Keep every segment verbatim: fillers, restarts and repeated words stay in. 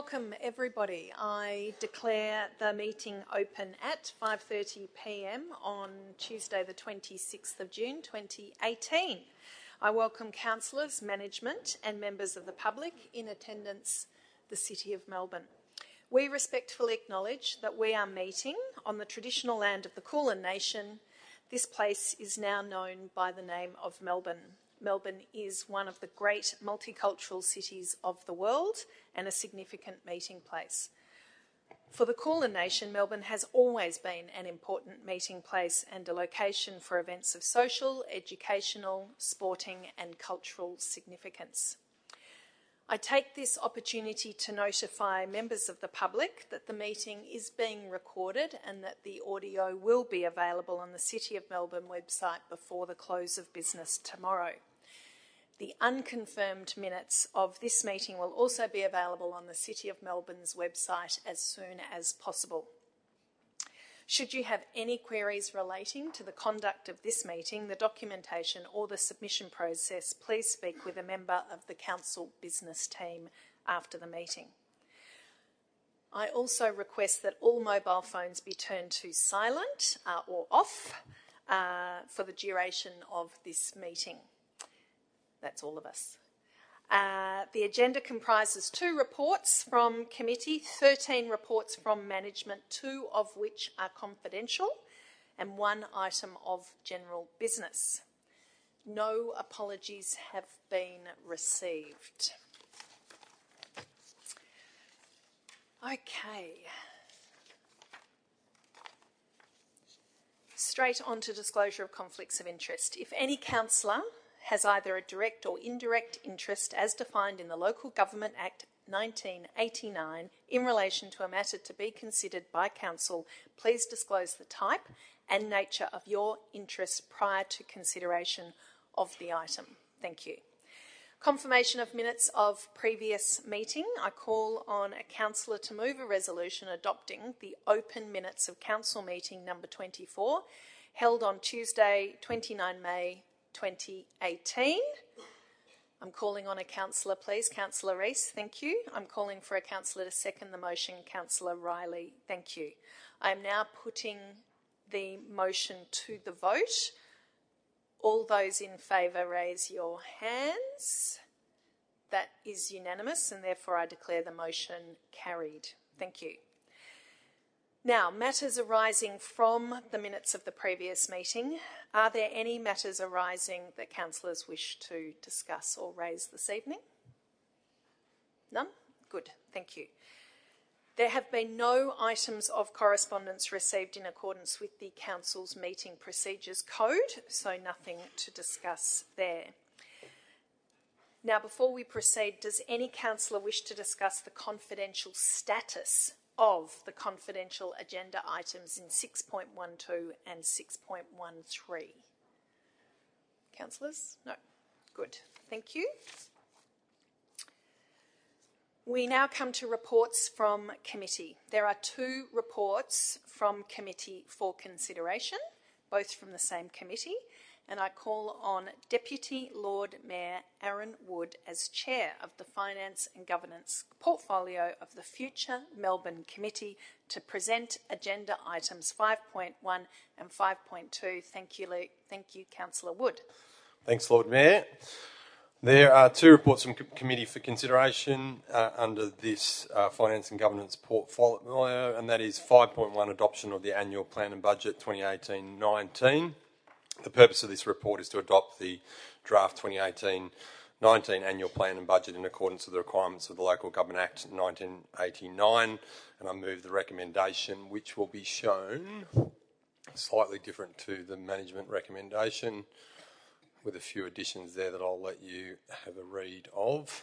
Welcome everybody. I declare the meeting open at five thirty p m on Tuesday the twenty-sixth of June twenty eighteen. I welcome councillors, management and members of the public in attendance the City of Melbourne. We respectfully acknowledge that we are meeting on the traditional land of the Kulin Nation. This place is now known by the name of Melbourne. Melbourne is one of the great multicultural cities of the world and a significant meeting place. For the Kulin Nation, Melbourne has always been an important meeting place and a location for events of social, educational, sporting and cultural significance. I take this opportunity to notify members of the public that the meeting is being recorded and that the audio will be available on the City of Melbourne website before the close of business tomorrow. The unconfirmed minutes of this meeting will also be available on the City of Melbourne's website as soon as possible. Should you have any queries relating to the conduct of this meeting, the documentation or the submission process, please speak with a member of the Council business team after the meeting. I also request that all mobile phones be turned to silent uh, or off uh, for the duration of this meeting. That's all of us. Uh, the agenda comprises two reports from committee, thirteen reports from management, two of which are confidential, and one item of general business. No apologies have been received. Okay. Straight on to disclosure of conflicts of interest. If any councillor has either a direct or indirect interest as defined in the Local Government Act nineteen eighty-nine in relation to a matter to be considered by Council, please disclose the type and nature of your interest prior to consideration of the item. Thank you. Confirmation of minutes of previous meeting. I call on a councillor to move a resolution adopting the open minutes of Council meeting number twenty-four, held on Tuesday, the twenty-ninth of May twenty eighteen. I'm calling on a councillor, please. Councillor Rees, thank you. I'm calling for a councillor to second the motion. Councillor Riley, thank you. I am now putting the motion to the vote. All those in favour, raise your hands. That is unanimous, and therefore I declare the motion carried. Thank you. Now, matters arising from the minutes of the previous meeting. Are there any matters arising that councillors wish to discuss or raise this evening? None? Good, thank you. There have been no items of correspondence received in accordance with the Council's Meeting Procedures Code, so nothing to discuss there. Now, before we proceed, does any councillor wish to discuss the confidential status of the confidential agenda items in six point one two and six point one three? Councillors? No. Good. Thank you. We now come to reports from committee. There are two reports from committee for consideration, both from the same committee, and I call on Deputy Lord Mayor Aaron Wood as Chair of the Finance and Governance Portfolio of the Future Melbourne Committee to present agenda items five point one and five point two. Thank you, Thank you, Councillor Wood. Thanks, Lord Mayor. There are two reports from committee for consideration uh, under this uh, Finance and Governance Portfolio, and that is five point one, adoption of the Annual Plan and Budget twenty eighteen nineteen. The purpose of this report is to adopt the draft twenty eighteen nineteen Annual Plan and Budget in accordance with the requirements of the Local Government Act nineteen eighty-nine, and I move the recommendation, which will be shown slightly different to the management recommendation, with a few additions there that I'll let you have a read of.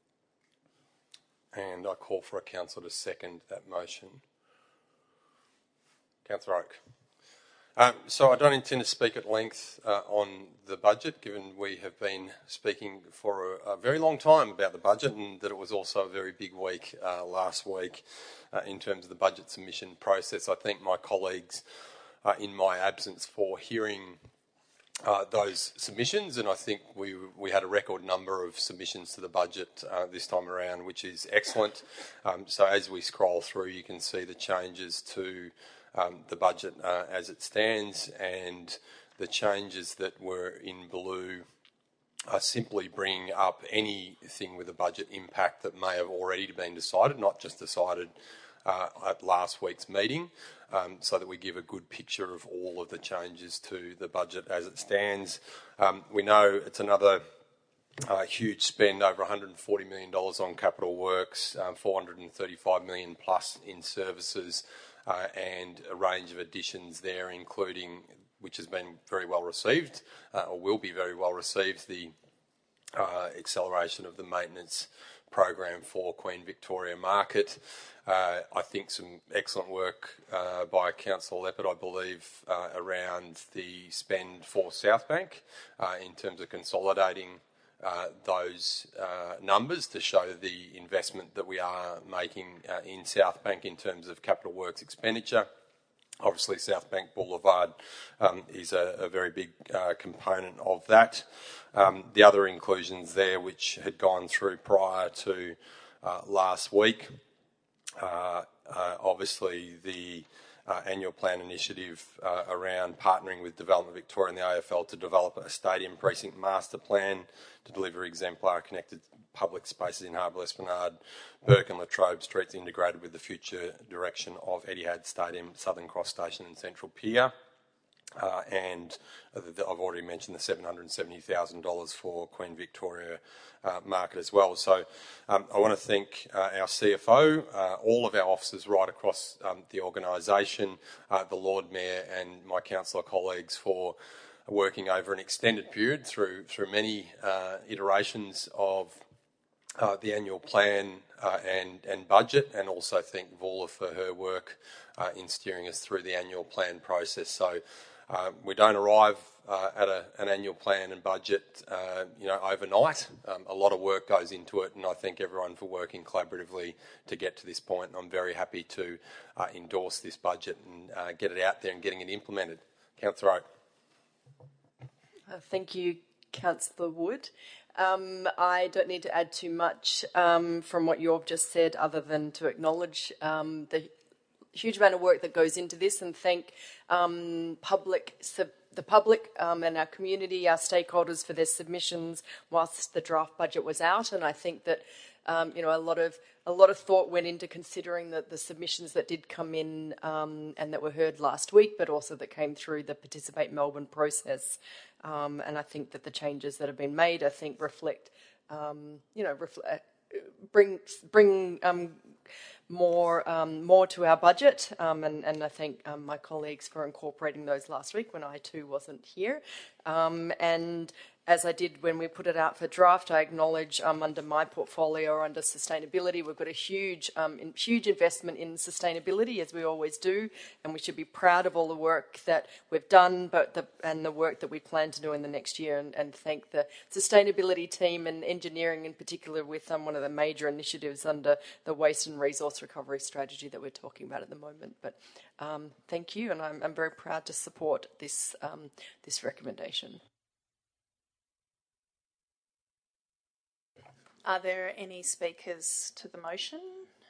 And I call for a councillor to second that motion. Councillor Oak. Um, so I don't intend to speak at length uh, on the budget, given we have been speaking for a, a very long time about the budget, and that it was also a very big week uh, last week uh, in terms of the budget submission process. I thank my colleagues uh, in my absence for hearing uh, those submissions, and I think we we had a record number of submissions to the budget uh, this time around, which is excellent. Um, so as we scroll through, you can see the changes to um, the budget uh, as it stands, and the changes that were in blue are simply bringing up anything with a budget impact that may have already been decided, not just decided uh, at last week's meeting, um, so that we give a good picture of all of the changes to the budget as it stands. Um, we know it's another uh, huge spend, over one hundred forty million dollars on capital works, um, four hundred thirty-five million dollars plus in services, uh, and a range of additions there, including, which has been very well received, uh, or will be very well received, the uh, acceleration of the maintenance program for Queen Victoria Market. Uh, I think some excellent work uh, by Councillor Leppard, I believe, uh, around the spend for Southbank uh, in terms of consolidating uh, those uh, numbers to show the investment that we are making uh, in Southbank in terms of capital works expenditure. Obviously, Southbank Boulevard um, is a, a very big uh, component of that. Um, the other inclusions there, which had gone through prior to uh, last week, uh, uh, obviously the uh, annual plan initiative uh, around partnering with Development Victoria and the A F L to develop a stadium precinct master plan to deliver exemplar connected public spaces in Harbour Esplanade, Burke and Latrobe Streets, integrated with the future direction of Etihad Stadium, Southern Cross Station and Central Pier. Uh, and I've already mentioned the seven hundred seventy thousand dollars for Queen Victoria uh, Market as well. So um, I want to thank uh, our C F O, uh, all of our officers right across um, the organisation, uh, the Lord Mayor and my councillor colleagues for working over an extended period through, through many uh, iterations of Uh, the annual plan uh, and, and budget, and also thank Voula for her work uh, in steering us through the annual plan process. So uh, we don't arrive uh, at a, an annual plan and budget uh, you know, overnight. Um, a lot of work goes into it, and I thank everyone for working collaboratively to get to this point. And I'm very happy to uh, endorse this budget and uh, get it out there and getting it implemented. Councillor Oak. Uh, thank you, Councillor Wood. Um, I don't need to add too much um, from what you've just said, other than to acknowledge um, the huge amount of work that goes into this, and thank um, public, the public um, and our community, our stakeholders, for their submissions whilst the draft budget was out. And I think that um, you know a lot of a lot of thought went into considering that the submissions that did come in um, and that were heard last week, but also that came through the Participate Melbourne process. Um, and I think that the changes that have been made, I think, reflect, um, you know, reflect, bring bring um, more um, more to our budget. Um, and, and I thank um, my colleagues for incorporating those last week when I too wasn't here. Um, and as I did when we put it out for draft, I acknowledge um, under my portfolio, under sustainability, we've got a huge, um, in, huge investment in sustainability, as we always do, and we should be proud of all the work that we've done, but the, and the work that we plan to do in the next year, and, and thank the sustainability team and engineering in particular with um, one of the major initiatives under the waste and resource recovery strategy that we're talking about at the moment. But um, thank you, and I'm, I'm very proud to support this um, this recommendation. Are there any speakers to the motion?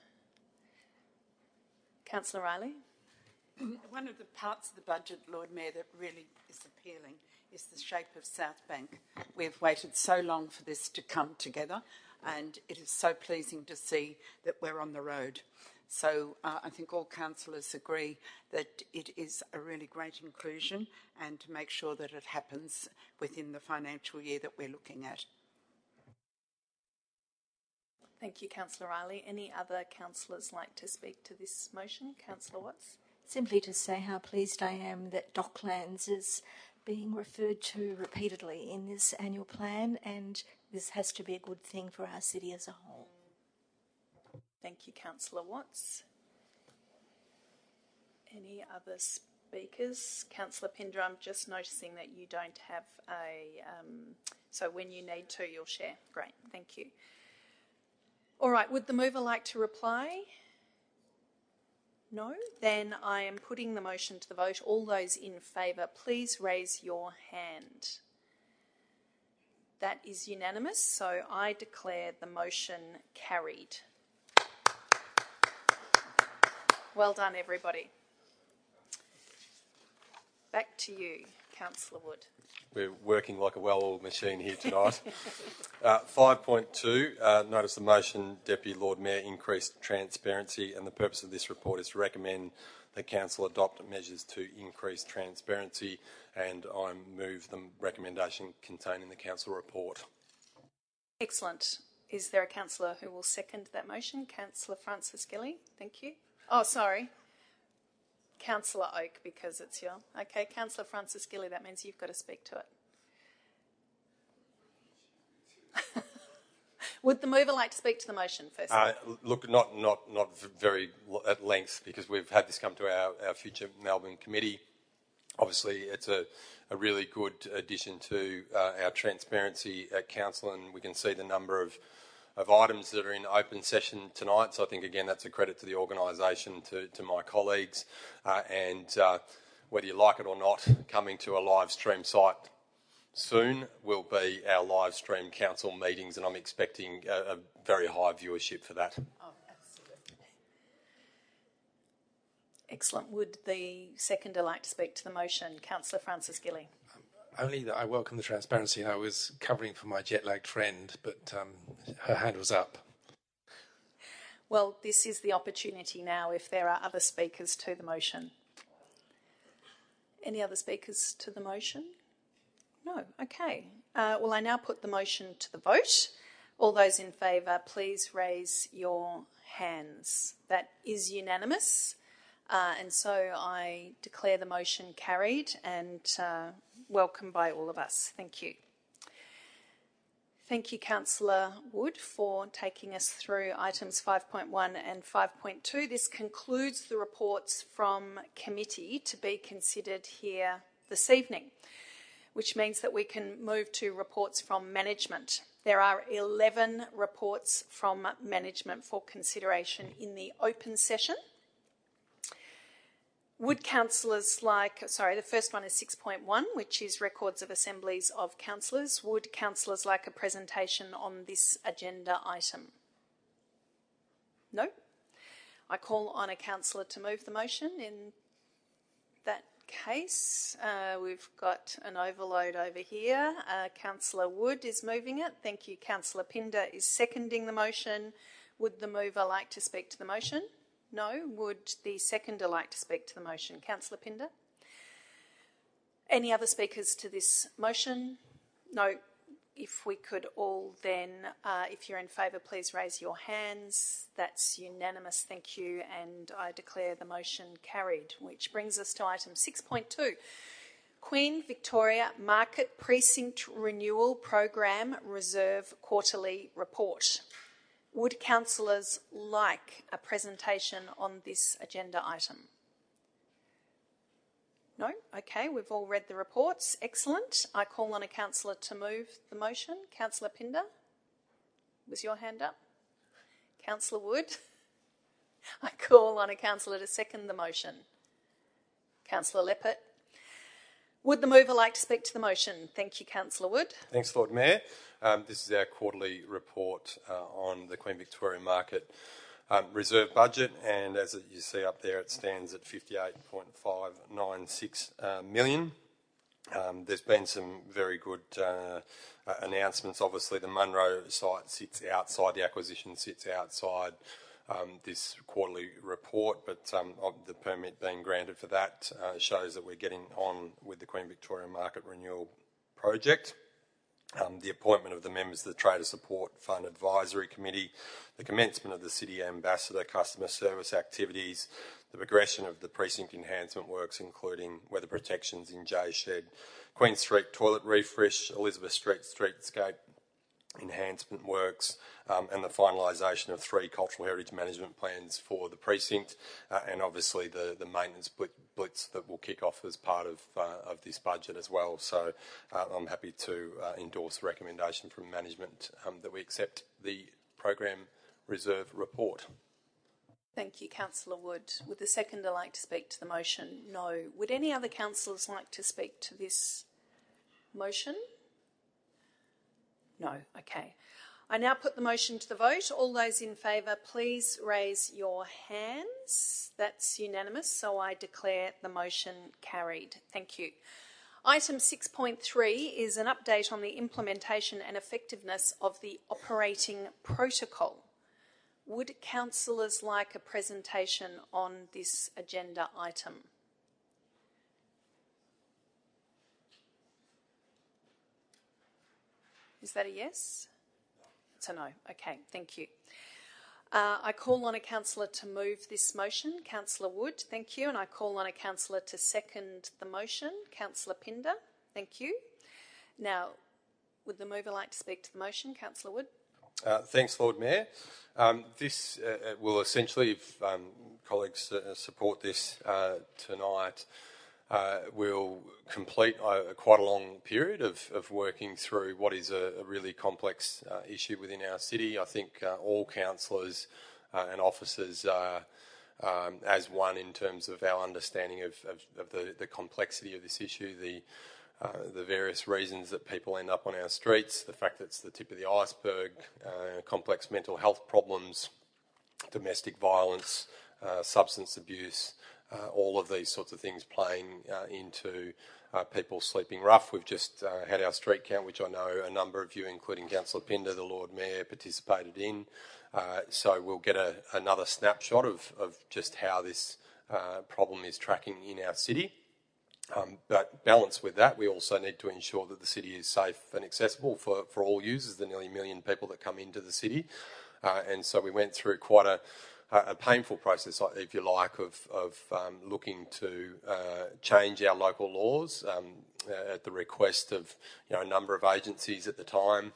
Councillor Riley? One of the parts of the budget, Lord Mayor, that really is appealing is the shape of Southbank. We've waited so long for this to come together, and it is so pleasing to see that we're on the road. So uh, I think all councillors agree that it is a really great inclusion, and to make sure that it happens within the financial year that we're looking at. Thank you, Councillor Riley. Any other councillors like to speak to this motion? Councillor Watts? Simply to say how pleased I am that Docklands is being referred to repeatedly in this annual plan, and this has to be a good thing for our city as a whole. Thank you, Councillor Watts. Any other speakers? Councillor Pinder, I'm just noticing that you don't have a... Um, so when you need to, you'll share. Great, thank you. All right, would the mover like to reply? No? Then I am putting the motion to the vote. All those in favour, please raise your hand. That is unanimous, so I declare the motion carried. Well done, everybody. Back to you, Councillor Wood. We're working like a well-oiled machine here tonight. uh, five point two, uh, notice the motion, Deputy Lord Mayor, increased transparency, and the purpose of this report is to recommend the Council adopt measures to increase transparency, and I move the recommendation contained in the Council report. Excellent. Is there a councillor who will second that motion? Councillor Francis Gilly, thank you. Oh, sorry. Councillor Oak, because it's your... Okay, Councillor Francis Gilly, that means you've got to speak to it. Would the mover like to speak to the motion first? Uh, look, not not not very at length, because we've had this come to our, our future Melbourne committee. Obviously, it's a, a really good addition to uh, our transparency at council, and we can see the number of of items that are in open session tonight. So I think, again, that's a credit to the organisation, to, to my colleagues, uh, and uh, whether you like it or not, coming to a live stream site soon will be our live stream council meetings, and I'm expecting a, a very high viewership for that. Oh, absolutely. Excellent. Would the seconder like to speak to the motion? Councillor Francis Gilly. Only that I welcome the transparency. I was covering for my jet-lagged friend, but um, her hand was up. Well, this is the opportunity now if there are other speakers to the motion. Any other speakers to the motion? No. Okay. Uh, well, I now put the motion to the vote. All those in favour, please raise your hands. That is unanimous. Uh, and so I declare the motion carried and uh, welcome by all of us. Thank you. Thank you, Councillor Wood, for taking us through items five point one and five point two. This concludes the reports from committee to be considered here this evening, which means that we can move to reports from management. There are eleven reports from management for consideration in the open session. Would councillors like, sorry, the first one is six point one, which is records of assemblies of councillors. Would councillors like a presentation on this agenda item? No? I call on a councillor to move the motion. In that case, uh, we've got an overload over here. Uh, Councillor Wood is moving it. Thank you. Councillor Pinder is seconding the motion. Would the mover like to speak to the motion? No. Would the seconder like to speak to the motion? Councillor Pinder? Any other speakers to this motion? No. If we could all then, uh, if you're in favour, please raise your hands. That's unanimous, thank you, and I declare the motion carried, which brings us to item six point two. Queen Victoria Market Precinct Renewal Program Reserve Quarterly Report. Would councillors like a presentation on this agenda item? No? Okay, we've all read the reports. Excellent. I call on a councillor to move the motion. Councillor Pinder? Was your hand up? Councillor Wood? I call on a councillor to second the motion. Councillor Leppert? Would the mover like to speak to the motion? Thank you, Councillor Wood. Thanks, Lord Mayor. Um, this is our quarterly report uh, on the Queen Victoria Market um, Reserve Budget, and as you see up there, it stands at fifty-eight point five nine six uh, million. Um, there's been some very good uh, uh, announcements. Obviously, the Munro site sits outside, the acquisition sits outside um, this quarterly report, but um, the permit being granted for that uh, shows that we're getting on with the Queen Victoria Market Renewal Project. Um, the appointment of the members of the Trader Support Fund Advisory Committee, the commencement of the City Ambassador customer service activities, the progression of the precinct enhancement works, including weather protections in J Shed, Queen Street toilet refresh, Elizabeth Street streetscape enhancement works, um, and the finalisation of three cultural heritage management plans for the precinct, uh, and obviously the, the maintenance blitz that will kick off as part of, uh, of this budget as well. So uh, I'm happy to uh, endorse the recommendation from management um, that we accept the program reserve report. Thank you, Councillor Wood. Would the seconder like to speak to the motion? No. Would any other councillors like to speak to this motion? No. Okay. I now put the motion to the vote. All those in favour, please raise your hands. That's unanimous, so I declare the motion carried. Thank you. Item six point three is an update on the implementation and effectiveness of the operating protocol. Would councillors like a presentation on this agenda item? Is that a yes? It's a no. Okay, thank you. Uh, I call on a councillor to move this motion. Councillor Wood, thank you. And I call on a councillor to second the motion. Councillor Pinder, thank you. Now, would the mover like to speak to the motion? Councillor Wood. Uh, thanks, Lord Mayor. Um, this uh, will essentially, if um, colleagues uh, support this uh, tonight, uh, will complete uh, quite a long period of, of working through what is a, a really complex uh, issue within our city. I think uh, all councillors uh, and officers are um, as one in terms of our understanding of, of, of the, the complexity of this issue, the Uh, the various reasons that people end up on our streets, the fact that it's the tip of the iceberg, uh, complex mental health problems, domestic violence, uh, substance abuse, uh, all of these sorts of things playing uh, into uh, people sleeping rough. We've just uh, had our street count, which I know a number of you, including Councillor Pinder, the Lord Mayor, participated in. Uh, so we'll get a, another snapshot of, of just how this uh, problem is tracking in our city. Um, but balanced with that, we also need to ensure that the city is safe and accessible for, for all users, the nearly million people that come into the city. Uh, and so we went through quite a, a painful process, if you like, of, of um, looking to uh, change our local laws um, uh, at the request of you know, a number of agencies at the time,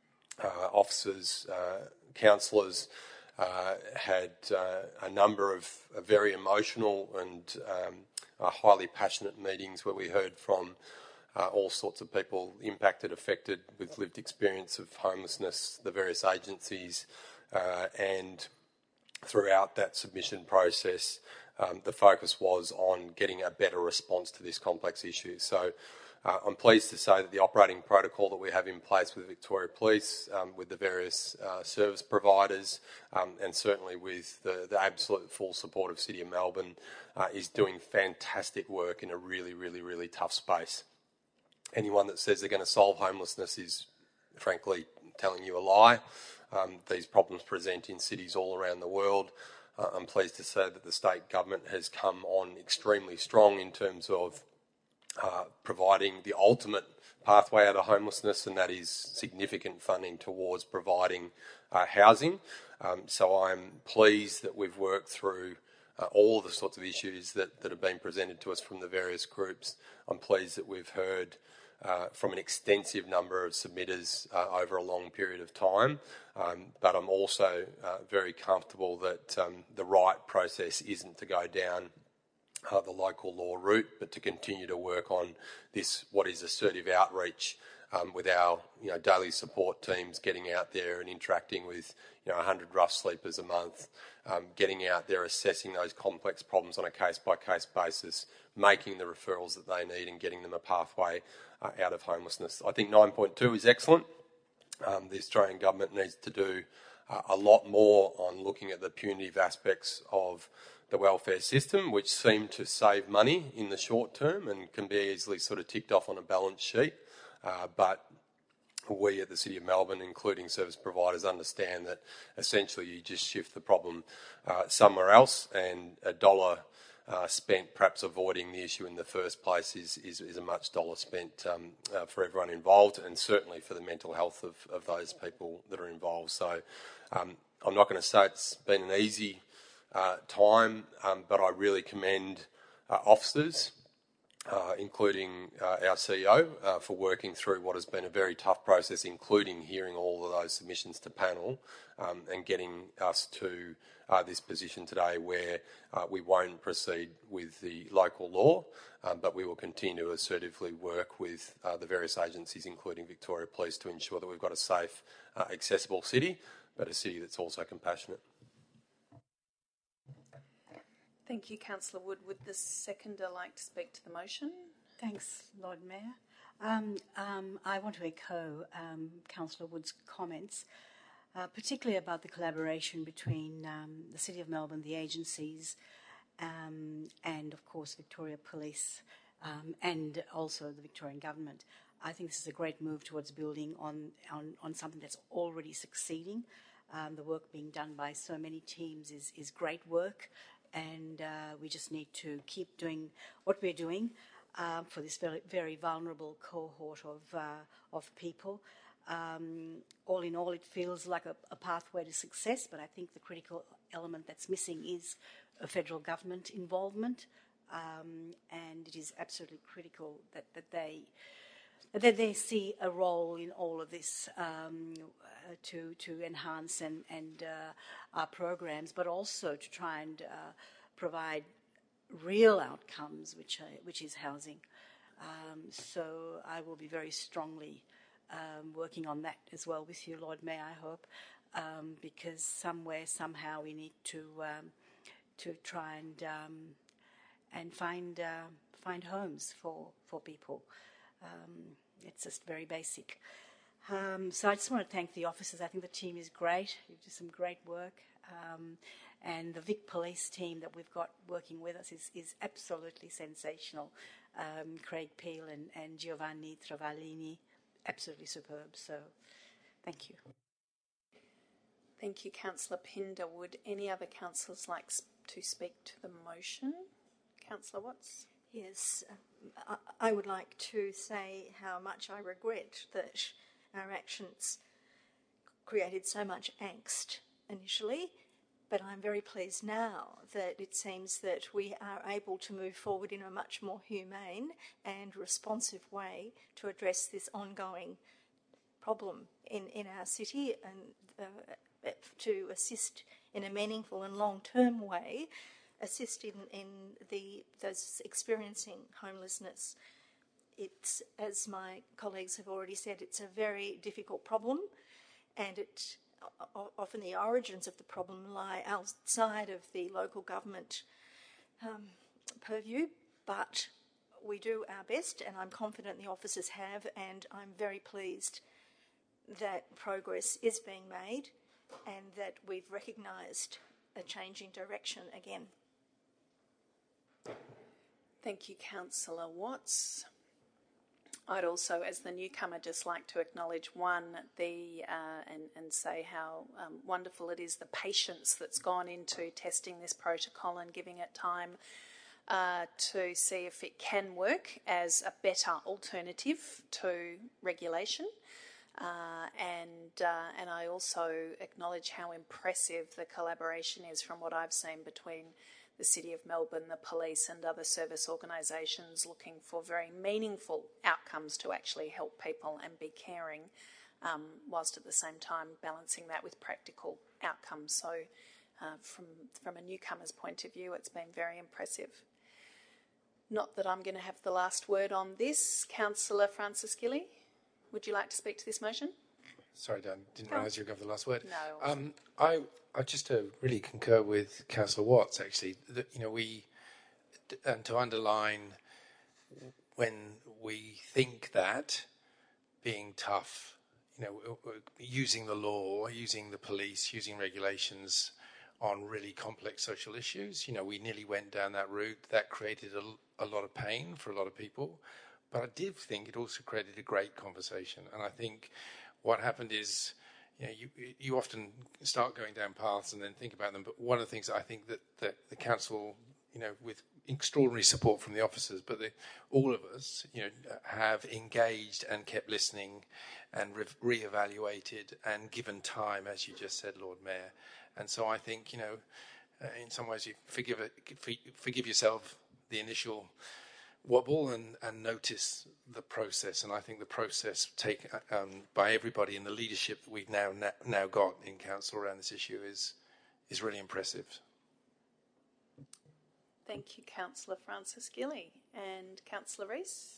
uh, officers, uh, councillors, uh, had uh, a number of uh, very emotional and um, Uh, highly passionate meetings where we heard from uh, all sorts of people impacted, affected with lived experience of homelessness, the various agencies, uh, and throughout that submission process, um, the focus was on getting a better response to this complex issue. So uh, I'm pleased to say that the operating protocol that we have in place with Victoria Police, um, with the various uh, service providers, um, and certainly with the, the absolute full support of City of Melbourne, uh, is doing fantastic work in a really, really, really tough space. Anyone that says they're going to solve homelessness is, frankly, telling you a lie. Um, these problems present in cities all around the world. Uh, I'm pleased to say that the state government has come on extremely strong in terms of Uh, providing the ultimate pathway out of homelessness, and that is significant funding towards providing uh, housing. Um, so I'm pleased that we've worked through uh, all of the sorts of issues that, that have been presented to us from the various groups. I'm pleased that we've heard uh, from an extensive number of submitters uh, over a long period of time, um, but I'm also uh, very comfortable that um, the right process isn't to go down Uh, the local law route, but to continue to work on this, what is assertive outreach um, with our you know, daily support teams, getting out there and interacting with you know, one hundred rough sleepers a month, um, getting out there, assessing those complex problems on a case-by-case basis, making the referrals that they need and getting them a pathway uh, out of homelessness. I think nine point two is excellent. Um, the Australian government needs to do uh, a lot more on looking at the punitive aspects of the welfare system, which seem to save money in the short term and can be easily sort of ticked off on a balance sheet. Uh, but we at the City of Melbourne, including service providers, understand that essentially you just shift the problem uh, somewhere else, and a dollar uh, spent perhaps avoiding the issue in the first place is, is, is a much dollar spent um, uh, for everyone involved, and certainly for the mental health of, of those people that are involved. So um, I'm not going to say it's been an easy Uh, time, um, but I really commend uh, officers, uh, including uh, our C E O, uh, for working through what has been a very tough process, including hearing all of those submissions to panel um, and getting us to uh, this position today where uh, we won't proceed with the local law, um, but we will continue to assertively work with uh, the various agencies, including Victoria Police, to ensure that we've got a safe, uh, accessible city, but a city that's also compassionate. Thank you, Councillor Wood. Would the seconder like to speak to the motion? Thanks, Lord Mayor. Um, um, I want to echo um, Councillor Wood's comments, uh, particularly about the collaboration between um, the City of Melbourne, the agencies, um, and of course Victoria Police, um, and also the Victorian Government. I think this is a great move towards building on, on, on something that's already succeeding. Um, the work being done by so many teams is, is great work, and uh, we just need to keep doing what we're doing uh, for this very, very vulnerable cohort of, uh, of people. Um, all in all, it feels like a, a pathway to success, but I think the critical element that's missing is a federal government involvement, um, and it is absolutely critical that, that they that they see a role in all of this um, uh, to to enhance and, and uh, our programs, but also to try and uh, provide real outcomes, which are, which is housing. Um, so I will be very strongly um, working on that as well with you, Lord Mayor, I hope, um, because somewhere, somehow we need to um, to try and um, and find uh, find homes for, for people. Um, it's just very basic. Um, so I just want to thank the officers. I think the team is great. You do some great work. Um, and the Vic Police team that we've got working with us is, is absolutely sensational. Um, Craig Peel and, and Giovanni Travaglini, absolutely superb. So thank you. Thank you, Councillor Pinder. Would any other councillors like to speak to the motion? Councillor Watts? Yes, uh, I would like to say how much I regret that our actions created so much angst initially, but I'm very pleased now that it seems that we are able to move forward in a much more humane and responsive way to address this ongoing problem in, in our city, and uh, to assist in a meaningful and long-term way, assist in, in the those experiencing homelessness. It's, as my colleagues have already said, it's a very difficult problem, and it often the origins of the problem lie outside of the local government um, purview, but we do our best, and I'm confident the officers have, and I'm very pleased that progress is being made and that we've recognised a changing direction again. Thank you, Councillor Watts. I'd also, as the newcomer, just like to acknowledge one, the uh, and, and say how um, wonderful it is, the patience that's gone into testing this protocol and giving it time uh, to see if it can work as a better alternative to regulation. Uh, and uh, and I also acknowledge how impressive the collaboration is from what I've seen between the City of Melbourne, the police and other service organisations looking for very meaningful outcomes to actually help people and be caring, um, whilst at the same time balancing that with practical outcomes. So uh, from, from a newcomer's point of view, it's been very impressive. Not that I'm going to have the last word on this. Councillor Francis Gilly, would you like to speak to this motion? Sorry, Dan, didn't realise you were going to have the last word. No. Um, I, I just to really concur with Councillor Watts, actually, that, you know, we, and to underline, when we think that being tough, you know, using the law, using the police, using regulations on really complex social issues, you know, we nearly went down that route. That created a, a lot of pain for a lot of people. But I did think it also created a great conversation. And I think what happened is, you know, you, you often start going down paths and then think about them. But one of the things I think that, that the council, you know, with extraordinary support from the officers, but the, all of us, you know, have engaged and kept listening and re- reevaluated and given time, as you just said, Lord Mayor. And so I think, you know, uh, in some ways you forgive it, forgive yourself the initial wobble and, and notice the process. And I think the process take um, by everybody in the leadership that we've now now got in council around this issue is is really impressive. Thank you, Councillor Francis Gilly. And Councillor Rees?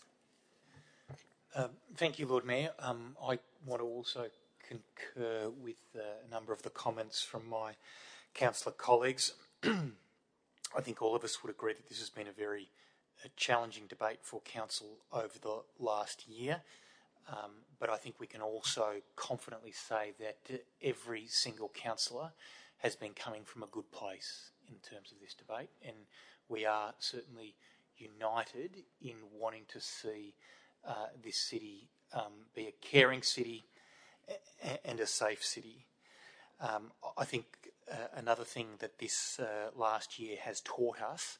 Um, thank you, Lord Mayor. Um, I want to also concur with uh, a number of the comments from my councillor colleagues. I think all of us would agree that this has been a very uh, challenging debate for council over the last year. Um, but I think we can also confidently say that uh, every single councillor has been coming from a good place in terms of this debate, and we are certainly united in wanting to see uh, this city um, be a caring city a- and a safe city. Um, I think uh, another thing that this uh, last year has taught us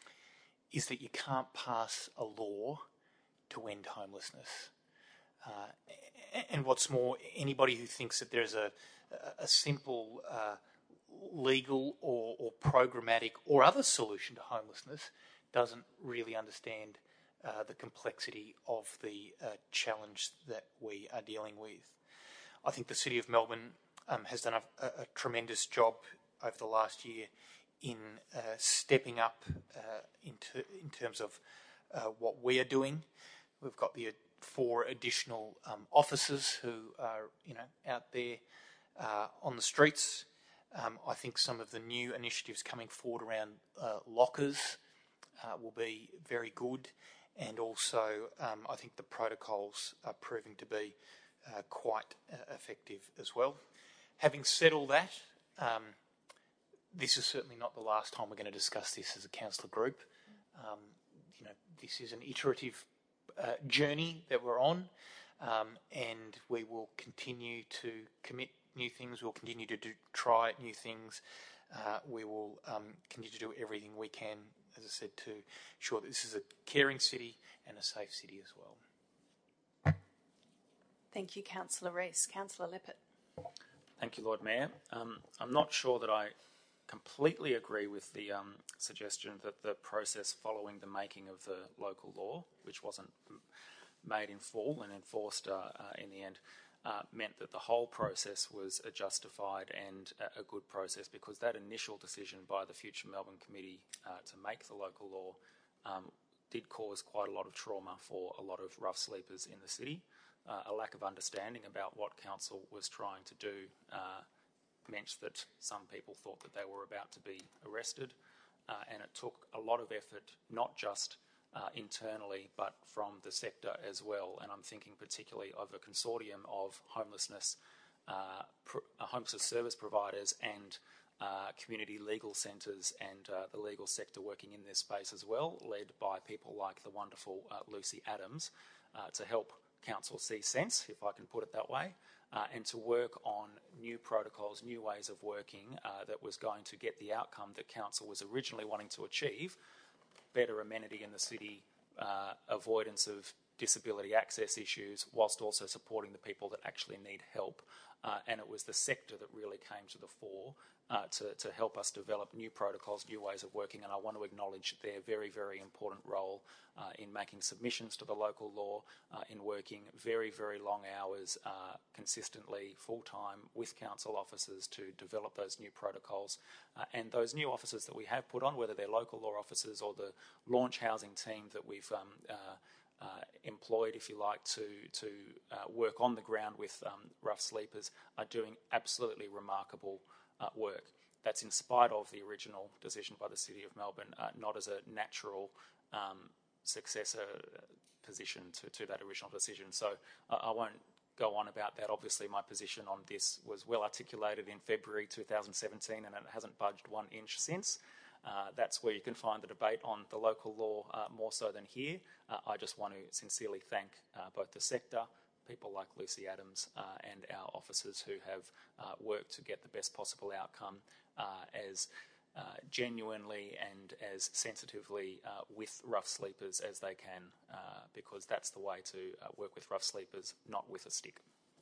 is that you can't pass a law to end homelessness. Uh, and what's more, anybody who thinks that there's a, a simple uh, legal or, or programmatic or other solution to homelessness doesn't really understand uh, the complexity of the uh, challenge that we are dealing with. I think the City of Melbourne um, has done a, a tremendous job over the last year in uh, stepping up uh, into, in terms of uh, what we are doing. We've got the four additional um, officers who are, you know, out there uh, on the streets. Um, I think some of the new initiatives coming forward around uh, lockers uh, will be very good, and also um, I think the protocols are proving to be uh, quite uh, effective as well. Having said all that, um, this is certainly not the last time we're going to discuss this as a councillor group. Um, you know, this is an iterative uh, journey that we're on, um, and we will continue to commit new things. We'll continue to do, try new things. Uh, we will um, continue to do everything we can, as I said, to ensure that this is a caring city and a safe city as well. Thank you, Councillor Rees. Councillor Lippert. Thank you, Lord Mayor. Um, I'm not sure that I completely agree with the um, suggestion that the process following the making of the local law, which wasn't made in full and enforced uh, uh, in the end, uh, meant that the whole process was a justified and a, a good process, because that initial decision by the Future Melbourne Committee uh, to make the local law um, did cause quite a lot of trauma for a lot of rough sleepers in the city. Uh, a lack of understanding about what council was trying to do uh, meant that some people thought that they were about to be arrested, uh, and it took a lot of effort, not just uh, internally, but from the sector as well. And I'm thinking particularly of a consortium of homelessness, uh, pro- uh, homelessness service providers and uh, community legal centres and uh, the legal sector working in this space as well, led by people like the wonderful uh, Lucy Adams, uh, to help council see sense, if I can put it that way, uh, and to work on new protocols, new ways of working uh, that was going to get the outcome that council was originally wanting to achieve: better amenity in the city, uh, avoidance of disability access issues, whilst also supporting the people that actually need help. Uh, and it was the sector that really came to the fore uh, to, to help us develop new protocols, new ways of working, and I want to acknowledge their very, very important role uh, in making submissions to the local law, uh, in working very, very long hours uh, consistently, full-time, with council officers to develop those new protocols. Uh, and those new officers that we have put on, whether they're local law officers or the launch housing team that we've um, uh, Uh, employed, if you like, to to uh, work on the ground with um, rough sleepers, are doing absolutely remarkable uh, work. That's in spite of the original decision by the City of Melbourne, uh, not as a natural um, successor position to, to that original decision. So uh, I won't go on about that. Obviously, my position on this was well articulated in February two thousand seventeen, and it hasn't budged one inch since. Uh, that's where you can find the debate on the local law uh, more so than here. Uh, I just want to sincerely thank uh, both the sector, people like Lucy Adams, uh, and our officers who have uh, worked to get the best possible outcome uh, as uh, genuinely and as sensitively uh, with rough sleepers as they can, uh, because that's the way to uh, work with rough sleepers, not with a stick.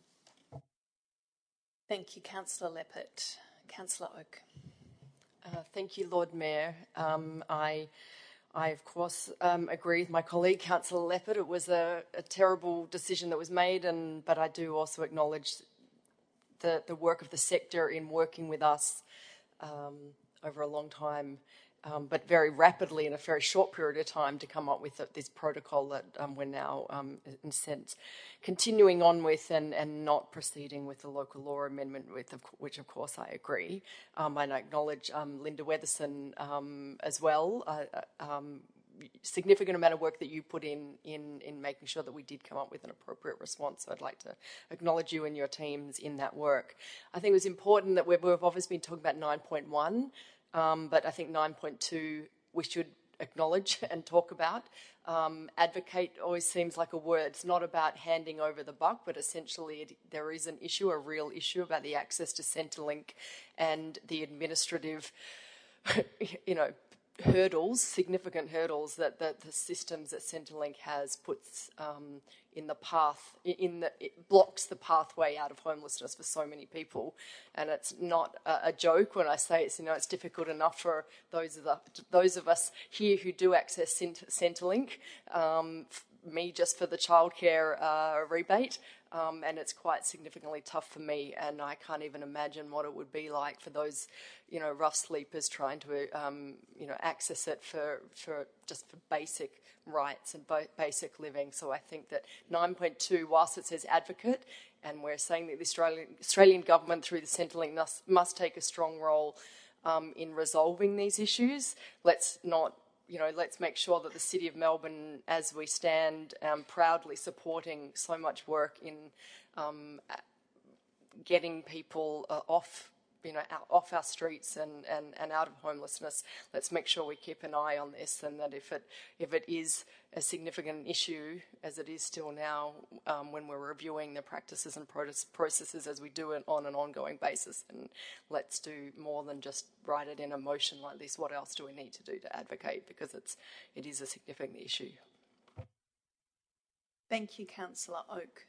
Thank you, Councillor Lippert. Councillor Oak. Uh, thank you, Lord Mayor. Um, I, I of course um, agree with my colleague, Councillor Lippert. It was a, a terrible decision that was made, and but I do also acknowledge the, the work of the sector in working with us um, over a long time, um, but very rapidly in a very short period of time to come up with this protocol that um, we're now, um, in a sense, continuing on with and, and not proceeding with the local law amendment, with of, which of course I agree. Um, and I acknowledge um, Linda Weatherson um, as well. Uh, um, significant amount of work that you put in, in in making sure that we did come up with an appropriate response. So I'd like to acknowledge you and your teams in that work. I think it was important that we've, we've obviously been talking about nine point one, um, but I think nine point two we should acknowledge and talk about. Um, advocate always seems like a word. It's not about handing over the buck, but essentially it, there is an issue, a real issue about the access to Centrelink and the administrative, you know, hurdles, significant hurdles that, that the systems that Centrelink has puts um, in the path, in the, it blocks the pathway out of homelessness for so many people. And it's not a, a joke when I say it's, you know, it's difficult enough for those of the, those of us here who do access Centrelink, um, me just for the childcare uh, rebate. Um, and it's quite significantly tough for me, and I can't even imagine what it would be like for those, you know, rough sleepers trying to, um, you know, access it for, for just for basic rights and bo- basic living. So I think that nine point two, whilst it says advocate, and we're saying that the Australian, Australian government through the Centrelink must, must take a strong role um, in resolving these issues, let's not You know, let's make sure that the City of Melbourne, as we stand um, proudly supporting so much work in um, getting people uh, off, you know, out, off our streets and, and, and out of homelessness, let's make sure we keep an eye on this, and that if it if it is a significant issue, as it is still now, um, when we're reviewing the practices and processes as we do it on an ongoing basis, and let's do more than just write it in a motion like this. What else do we need to do to advocate? Because it's it is a significant issue. Thank you, Councillor Oak.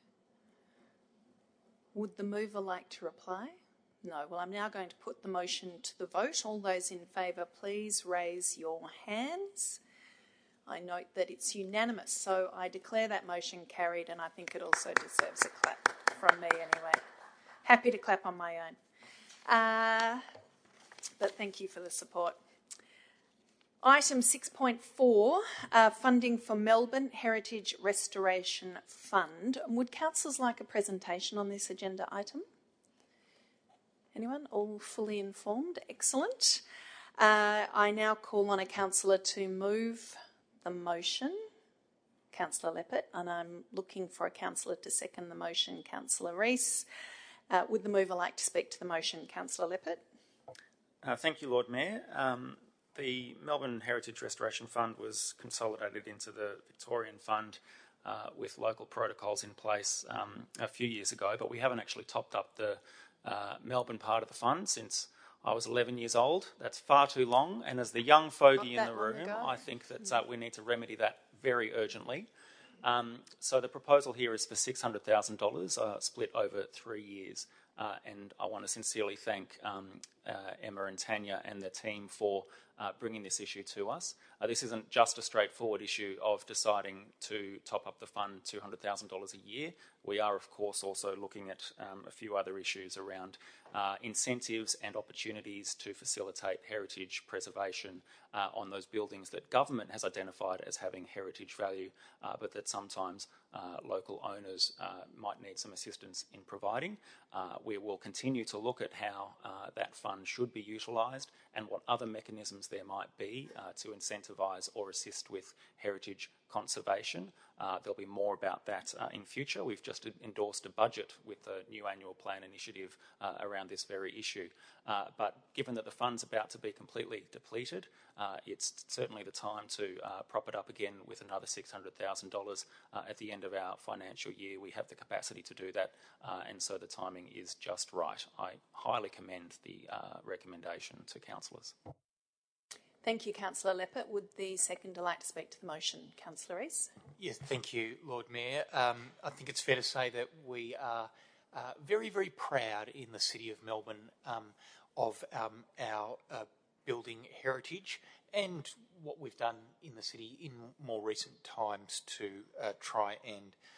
Would the mover like to reply? No. Well, I'm now going to put the motion to the vote. All those in favour, please raise your hands. I note that it's unanimous, so I declare that motion carried, and I think it also deserves a clap from me anyway. Happy to clap on my own. Uh, but thank you for the support. Item six point four, uh, funding for Melbourne Heritage Restoration Fund. Would councillors like a presentation on this agenda item? Anyone? All fully informed? Excellent. Uh, I now call on a councillor to move the motion, Councillor Leppert, and I'm looking for a councillor to second the motion, Councillor Rees. Uh, would the mover like to speak to the motion, Councillor Leppert? Uh, thank you, Lord Mayor. Um, the Melbourne Heritage Restoration Fund was consolidated into the Victorian Fund uh, with local protocols in place um, a few years ago, but we haven't actually topped up the uh, Melbourne part of the fund since I was eleven years old. That's far too long, and as the young fogey in the room, I think that uh, we need to remedy that very urgently. Um, so the proposal here is for six hundred thousand dollars uh, split over three years. Uh, and I want to sincerely thank um, uh, Emma and Tanya and the team for uh, bringing this issue to us. Uh, this isn't just a straightforward issue of deciding to top up the fund two hundred thousand dollars a year. We are, of course, also looking at um, a few other issues around uh, incentives and opportunities to facilitate heritage preservation uh, on those buildings that government has identified as having heritage value, uh, but that sometimes uh, local owners uh, might need some assistance in providing. Uh, we will continue to look at how uh, that fund should be utilised and what other mechanisms there might be uh, to incentivise or assist with heritage conservation. Uh, there'll be more about that uh, in future. We've just endorsed a budget with the new annual plan initiative uh, around this very issue. Uh, but given that the fund's about to be completely depleted, uh, it's certainly the time to uh, prop it up again with another six hundred thousand dollars uh, at the end of our financial year. We have the capacity to do that, uh, and so the timing is just right. I highly commend the uh, recommendation to councillors. Thank you, Councillor Leppert. Would the seconder like to speak to the motion? Councillor Rees? Yes, thank you, Lord Mayor. Um, I think it's fair to say that we are uh, very, very proud in the City of Melbourne um, of um, our uh, building heritage and what we've done in the city in more recent times to uh, try and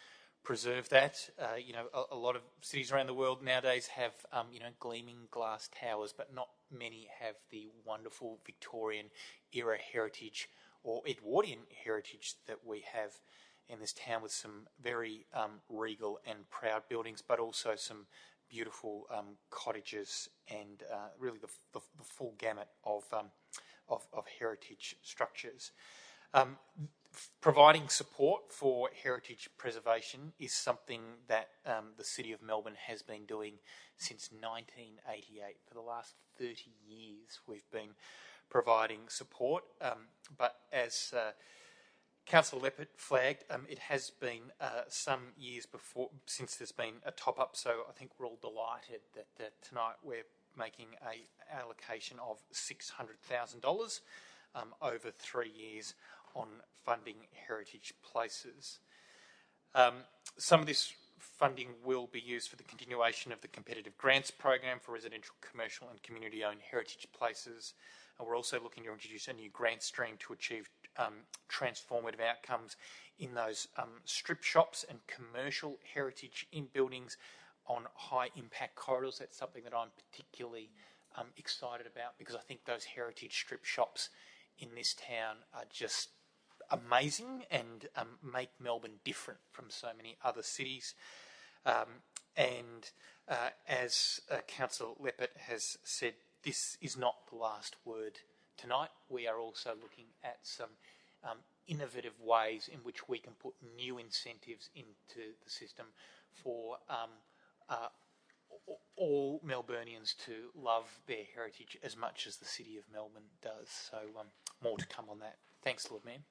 preserve that. Uh, you know, a, a lot of cities around the world nowadays have, um, you know, gleaming glass towers, but not many have the wonderful Victorian era heritage or Edwardian heritage that we have in this town, with some very um, regal and proud buildings, but also some beautiful um, cottages and uh, really the, the, the full gamut of, um, of, of heritage structures. Um, providing support for heritage preservation is something that um, the City of Melbourne has been doing since nineteen eighty-eight. For the last thirty years we've been providing support, um, but as uh, Councillor Leppert flagged, um, it has been uh, some years before since there's been a top-up, so I think we're all delighted that, that tonight we're making a allocation of six hundred thousand dollars um, over three years on funding heritage places. Um, some of this funding will be used for the continuation of the competitive grants program for residential, commercial and community-owned heritage places. And we're also looking to introduce a new grant stream to achieve um, transformative outcomes in those um, strip shops and commercial heritage in buildings on high-impact corridors. That's something that I'm particularly um, excited about, because I think those heritage strip shops in this town are just amazing and um, make Melbourne different from so many other cities. Um, and uh, as uh, Councillor Leppert has said, this is not the last word tonight. We are also looking at some um, innovative ways in which we can put new incentives into the system for um, uh, all Melburnians to love their heritage as much as the City of Melbourne does. So um, more to come on that. Thanks, Lord Mayor.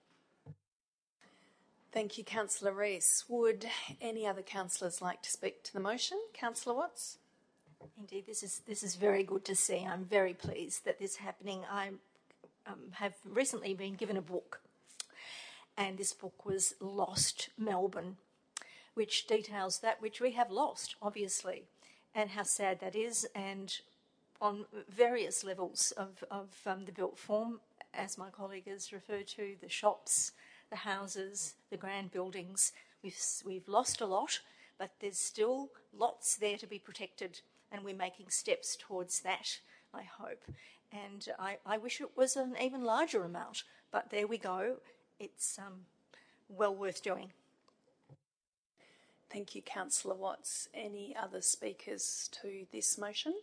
Thank you, Councillor Rees. Would any other councillors like to speak to the motion? Councillor Watts? Indeed, this is this is very good to see. I'm very pleased that this is happening. I um, have recently been given a book, and this book was Lost Melbourne, which details that which we have lost, obviously, and how sad that is, and on various levels of, of um, the built form, as my colleague has referred to, the shops, the houses, the grand buildings. We've, we've lost a lot, but there's still lots there to be protected, and we're making steps towards that, I hope. And I, I wish it was an even larger amount, but there we go. It's um, well worth doing. Thank you, Councillor Watts. Any other speakers to this motion?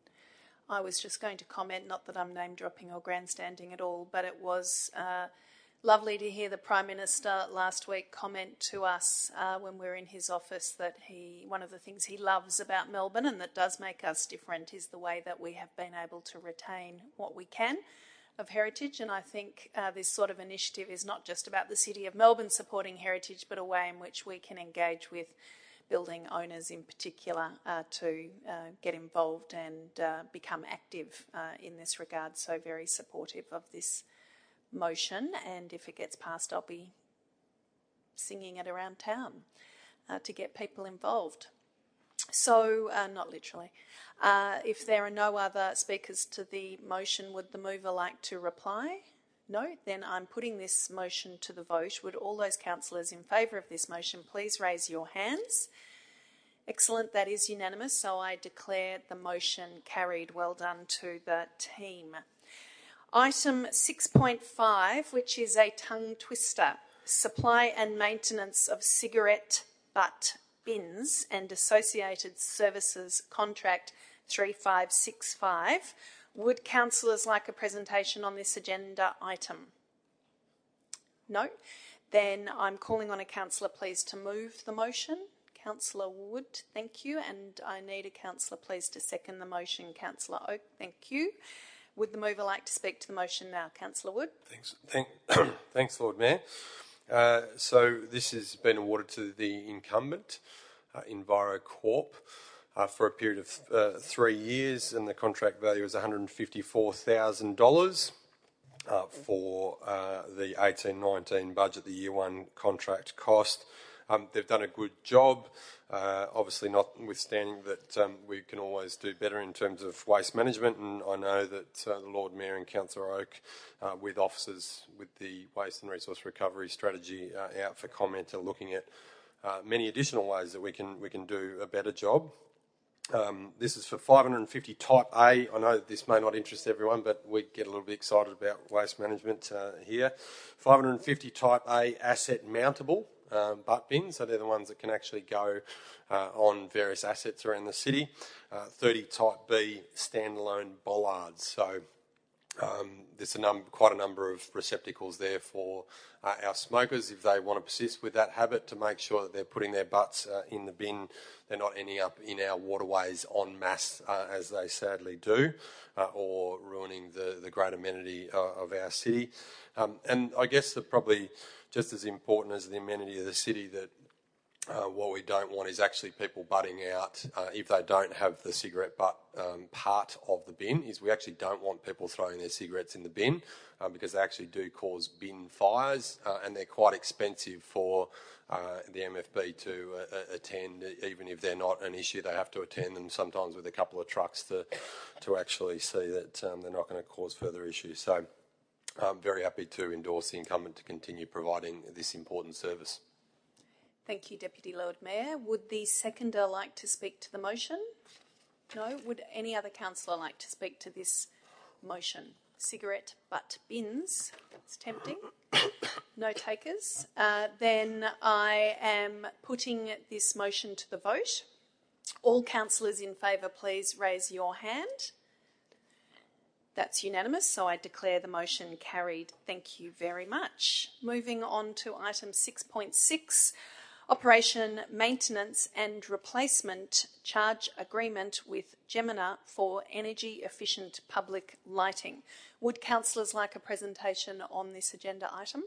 I was just going to comment, not that I'm name dropping or grandstanding at all, but it was uh, lovely to hear the Prime Minister last week comment to us uh, when we were in his office that he, one of the things he loves about Melbourne and that does make us different is the way that we have been able to retain what we can of heritage. And I think uh, this sort of initiative is not just about the City of Melbourne supporting heritage, but a way in which we can engage with building owners in particular uh, to uh, get involved and uh, become active uh, in this regard. So very supportive of this motion, and if it gets passed, I'll be singing it around town uh, to get people involved. So, uh, not literally. Uh, if there are no other speakers to the motion, would the mover like to reply? No? Then I'm putting this motion to the vote. Would all those councillors in favour of this motion please raise your hands? Excellent, that is unanimous, so I declare the motion carried. Well done to the team. Item six point five, which is a tongue twister, supply and maintenance of cigarette butt bins and associated services contract three five six five. Would councillors like a presentation on this agenda item? No? Then I'm calling on a councillor please to move the motion. Councillor Wood, thank you. And I need a councillor please to second the motion. Councillor Oak, thank you. Would the mover like to speak to the motion now? Councillor Wood. Thanks, Thank, thanks Lord Mayor. Uh, so this has been awarded to the incumbent, uh, EnviroCorp, uh, for a period of uh, three years, and the contract value is one hundred fifty-four thousand dollars uh, for uh, the eighteen nineteen budget, the year one contract cost. Um, they've done a good job, uh, obviously notwithstanding that um, we can always do better in terms of waste management, and I know that uh, the Lord Mayor and Councillor Oak, uh, with officers with the Waste and Resource Recovery Strategy uh, out for comment, are looking at uh, many additional ways that we can we can do a better job. Um, this is for five hundred fifty Type A. I know this may not interest everyone, but we get a little bit excited about waste management uh, here. five hundred fifty Type A asset mountable um, butt bins, so they're the ones that can actually go uh, on various assets around the city. Uh, thirty Type B standalone bollards. So um, there's a num- quite a number of receptacles there for uh, our smokers if they want to persist with that habit, to make sure that they're putting their butts uh, in the bin. They're not ending up in our waterways en masse, uh, as they sadly do, uh, or ruining the, the great amenity uh, of our city. Um, and I guess that probably just as important as the amenity of the city, that Uh, what we don't want is actually people butting out uh, if they don't have the cigarette butt um, part of the bin. Is we actually don't want people throwing their cigarettes in the bin uh, because they actually do cause bin fires uh, and they're quite expensive for uh, the M F B to uh, attend. Even if they're not an issue, they have to attend them sometimes with a couple of trucks to to actually see that um, they're not going to cause further issues. So I'm very happy to endorse the incumbent to continue providing this important service. Thank you, Deputy Lord Mayor. Would the seconder like to speak to the motion? No. Would any other councillor like to speak to this motion? Cigarette butt bins. It's tempting. No takers. Uh, then I am putting this motion to the vote. All councillors in favour, please raise your hand. That's unanimous, so I declare the motion carried. Thank you very much. Moving on to item six point six. Operation, Maintenance and Replacement Charge Agreement with Gemina for Energy Efficient Public Lighting. Would councillors like a presentation on this agenda item?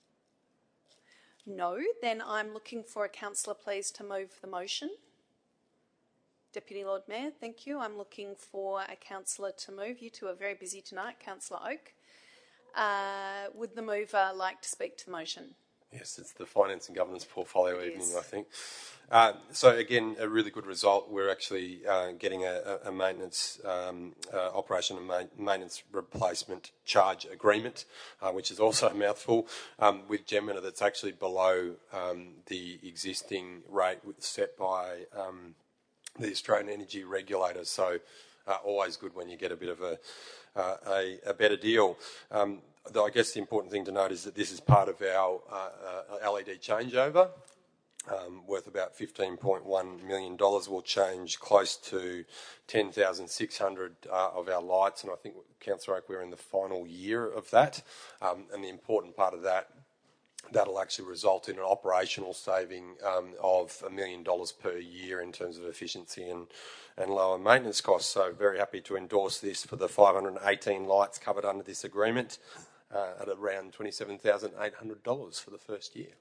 No. Then I'm looking for a councillor, please, to move the motion. Deputy Lord Mayor, thank you. I'm looking for a councillor to move. You two are very busy tonight, Councillor Oak. Uh, would the mover like to speak to the motion? Yes, it's the Finance and Governance Portfolio It evening, is. I think. Uh, so again, a really good result. We're actually uh, getting a, a maintenance um, uh, operation and ma- maintenance replacement charge agreement, uh, which is also a mouthful, um, with Gemina that's actually below um, the existing rate set by um, the Australian Energy Regulator. So uh, always good when you get a bit of a uh, a, a better deal. Um, Though I guess the important thing to note is that this is part of our uh, uh, L E D changeover, um, worth about fifteen point one million dollars. Will change close to ten thousand six hundred uh, of our lights, and I think, Councillor Oak, we're in the final year of that. Um, and the important part of that, that'll actually result in an operational saving um, of a million dollars per year in terms of efficiency and, and lower maintenance costs. So very happy to endorse this for the five hundred eighteen lights covered under this agreement. Uh, at around twenty-seven thousand eight hundred dollars for the first year.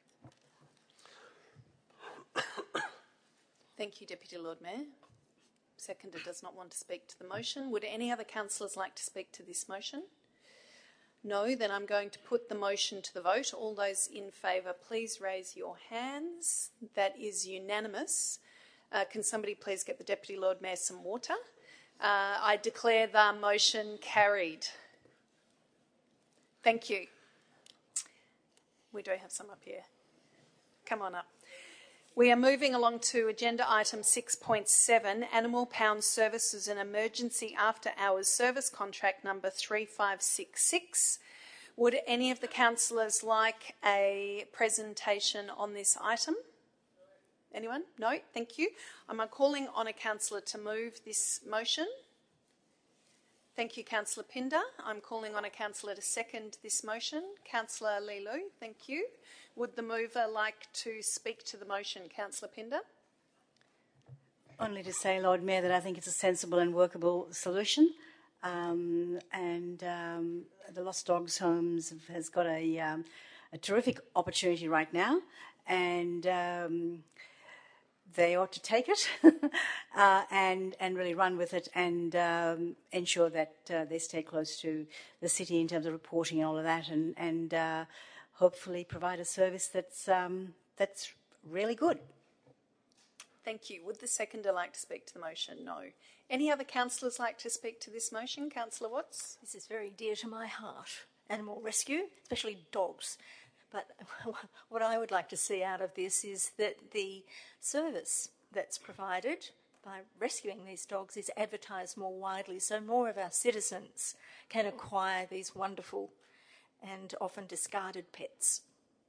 Thank you, Deputy Lord Mayor. Seconder does not want to speak to the motion. Would any other councillors like to speak to this motion? No, then I'm going to put the motion to the vote. All those in favour, please raise your hands. That is unanimous. Uh, can somebody please get the Deputy Lord Mayor some water? Uh, I declare the motion carried. Thank you. We do have some up here. Come on up. We are moving along to agenda item six point seven, Animal Pound Services and Emergency After Hours Service Contract number three five six six. Would any of the councillors like a presentation on this item? Anyone? No? Thank you. I'm calling on a councillor to move this motion. Thank you, Councillor Pinder. I'm calling on a councillor to second this motion. Councillor Lelou, thank you. Would the mover like to speak to the motion? Councillor Pinder. Only to say, Lord Mayor, that I think it's a sensible and workable solution. Um, and um, the Lost Dogs Homes has got a, um, a terrific opportunity right now. And um, they ought to take it uh, and and really run with it and um, ensure that uh, they stay close to the city in terms of reporting and all of that, and and uh, hopefully provide a service that's um, that's really good. Thank you. Would the seconder like to speak to the motion? No. Any other councillors like to speak to this motion? Councillor Watts. This is very dear to my heart. Animal rescue, especially dogs. But what I would like to see out of this is that the service that's provided by rescuing these dogs is advertised more widely, so more of our citizens can acquire these wonderful and often discarded pets.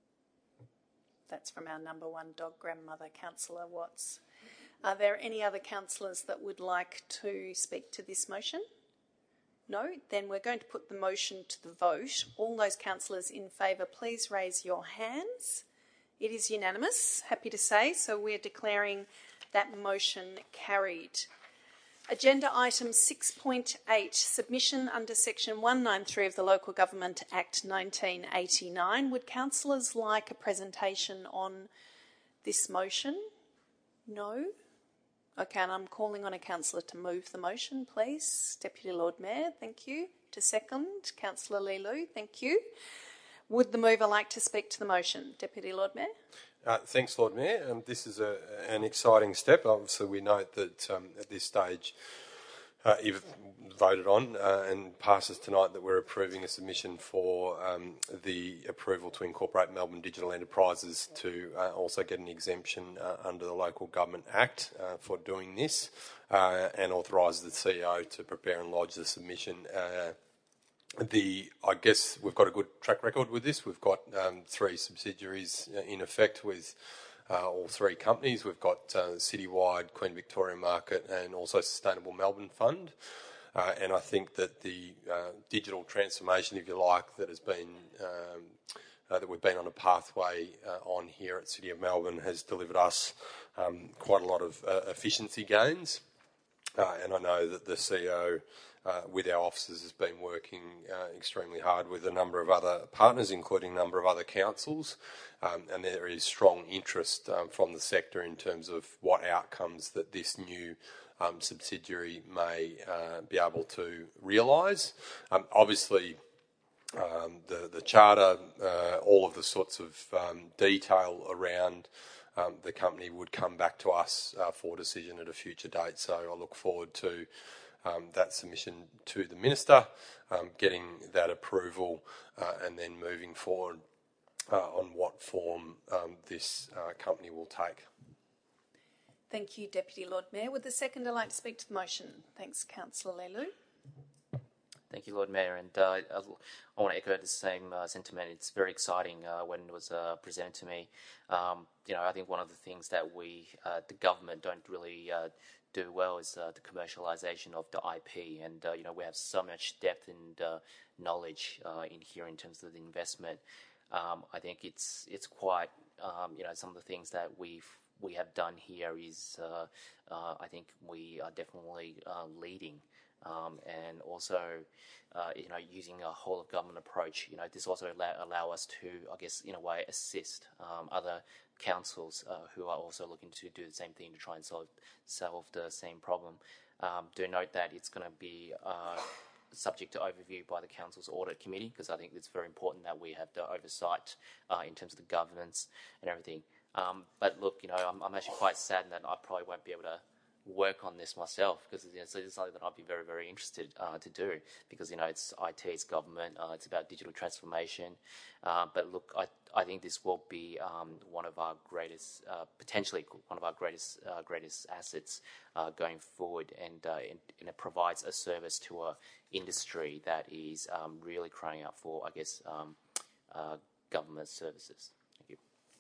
That's from our number one dog grandmother, Councillor Watts. Are there any other councillors that would like to speak to this motion? No? Then we're going to put the motion to the vote. All those councillors in favour, please raise your hands. It is unanimous, happy to say, so we're declaring that motion carried. Agenda item six point eight, submission under section one ninety-three of the Local Government Act nineteen eighty-nine. Would councillors like a presentation on this motion? No? Okay, and I'm calling on a councillor to move the motion, please. Deputy Lord Mayor, thank you. To second, Councillor Leloo, thank you. Would the mover like to speak to the motion? Deputy Lord Mayor? Uh, thanks, Lord Mayor. Um, this is a, an exciting step. Obviously, we note that um, at this stage, uh, if voted on uh, and passes tonight, that we're approving a submission for um, the approval to incorporate Melbourne Digital Enterprises to uh, also get an exemption uh, under the Local Government Act uh, for doing this, uh, and authorise the C E O to prepare and lodge the submission. Uh, The, I guess we've got a good track record with this. We've got um, three subsidiaries in effect with uh, all three companies. We've got uh, Citywide, Queen Victoria Market, and also Sustainable Melbourne Fund. Uh, and I think that the uh, digital transformation, if you like, that has been um, uh, that we've been on a pathway uh, on here at City of Melbourne has delivered us um, quite a lot of uh, efficiency gains. Uh, and I know that the C E O Uh, with our officers has been working uh, extremely hard with a number of other partners, including a number of other councils, um, and there is strong interest um, from the sector in terms of what outcomes that this new um, subsidiary may uh, be able to realise. Um, obviously, um, the, the charter, uh, all of the sorts of um, detail around um, the company would come back to us uh, for decision at a future date, so I look forward to Um, that submission to the Minister, um, getting that approval uh, and then moving forward uh, on what form um, this uh, company will take. Thank you, Deputy Lord Mayor. Would the seconder like to speak to the motion? Thanks, Councillor Leloo. Thank you, Lord Mayor, and uh, I want to echo the same uh, sentiment. It's very exciting uh, when it was uh, presented to me. Um, you know, I think one of the things that we, uh, the government, don't really uh, do well is uh, the commercialisation of the I P, and uh, you know, we have so much depth and uh, knowledge uh, in here in terms of the investment. Um, I think it's it's quite um, you know, some of the things that we've we have done here is uh, uh, I think we are definitely uh, leading. Um, and also, uh, you know, using a whole of government approach, you know, this also allow, allow us to, I guess, in a way, assist um, other councils uh, who are also looking to do the same thing to try and solve solve the same problem. Um, do note that it's going to be uh, subject to overview by the council's audit committee, because I think it's very important that we have the oversight uh, in terms of the governance and everything. Um, but look, you know, I'm, I'm actually quite saddened that I probably won't be able to work on this myself, because you know, so it's something that I'd be very, very interested uh, to do, because you know, it's I T, it's government, uh, it's about digital transformation. Uh, but look, I I think this will be um, one of our greatest, uh, potentially one of our greatest uh, greatest assets uh, going forward, and, uh, and and it provides a service to a industry that is um, really crying out for, I guess, um, uh, government services. Thank you.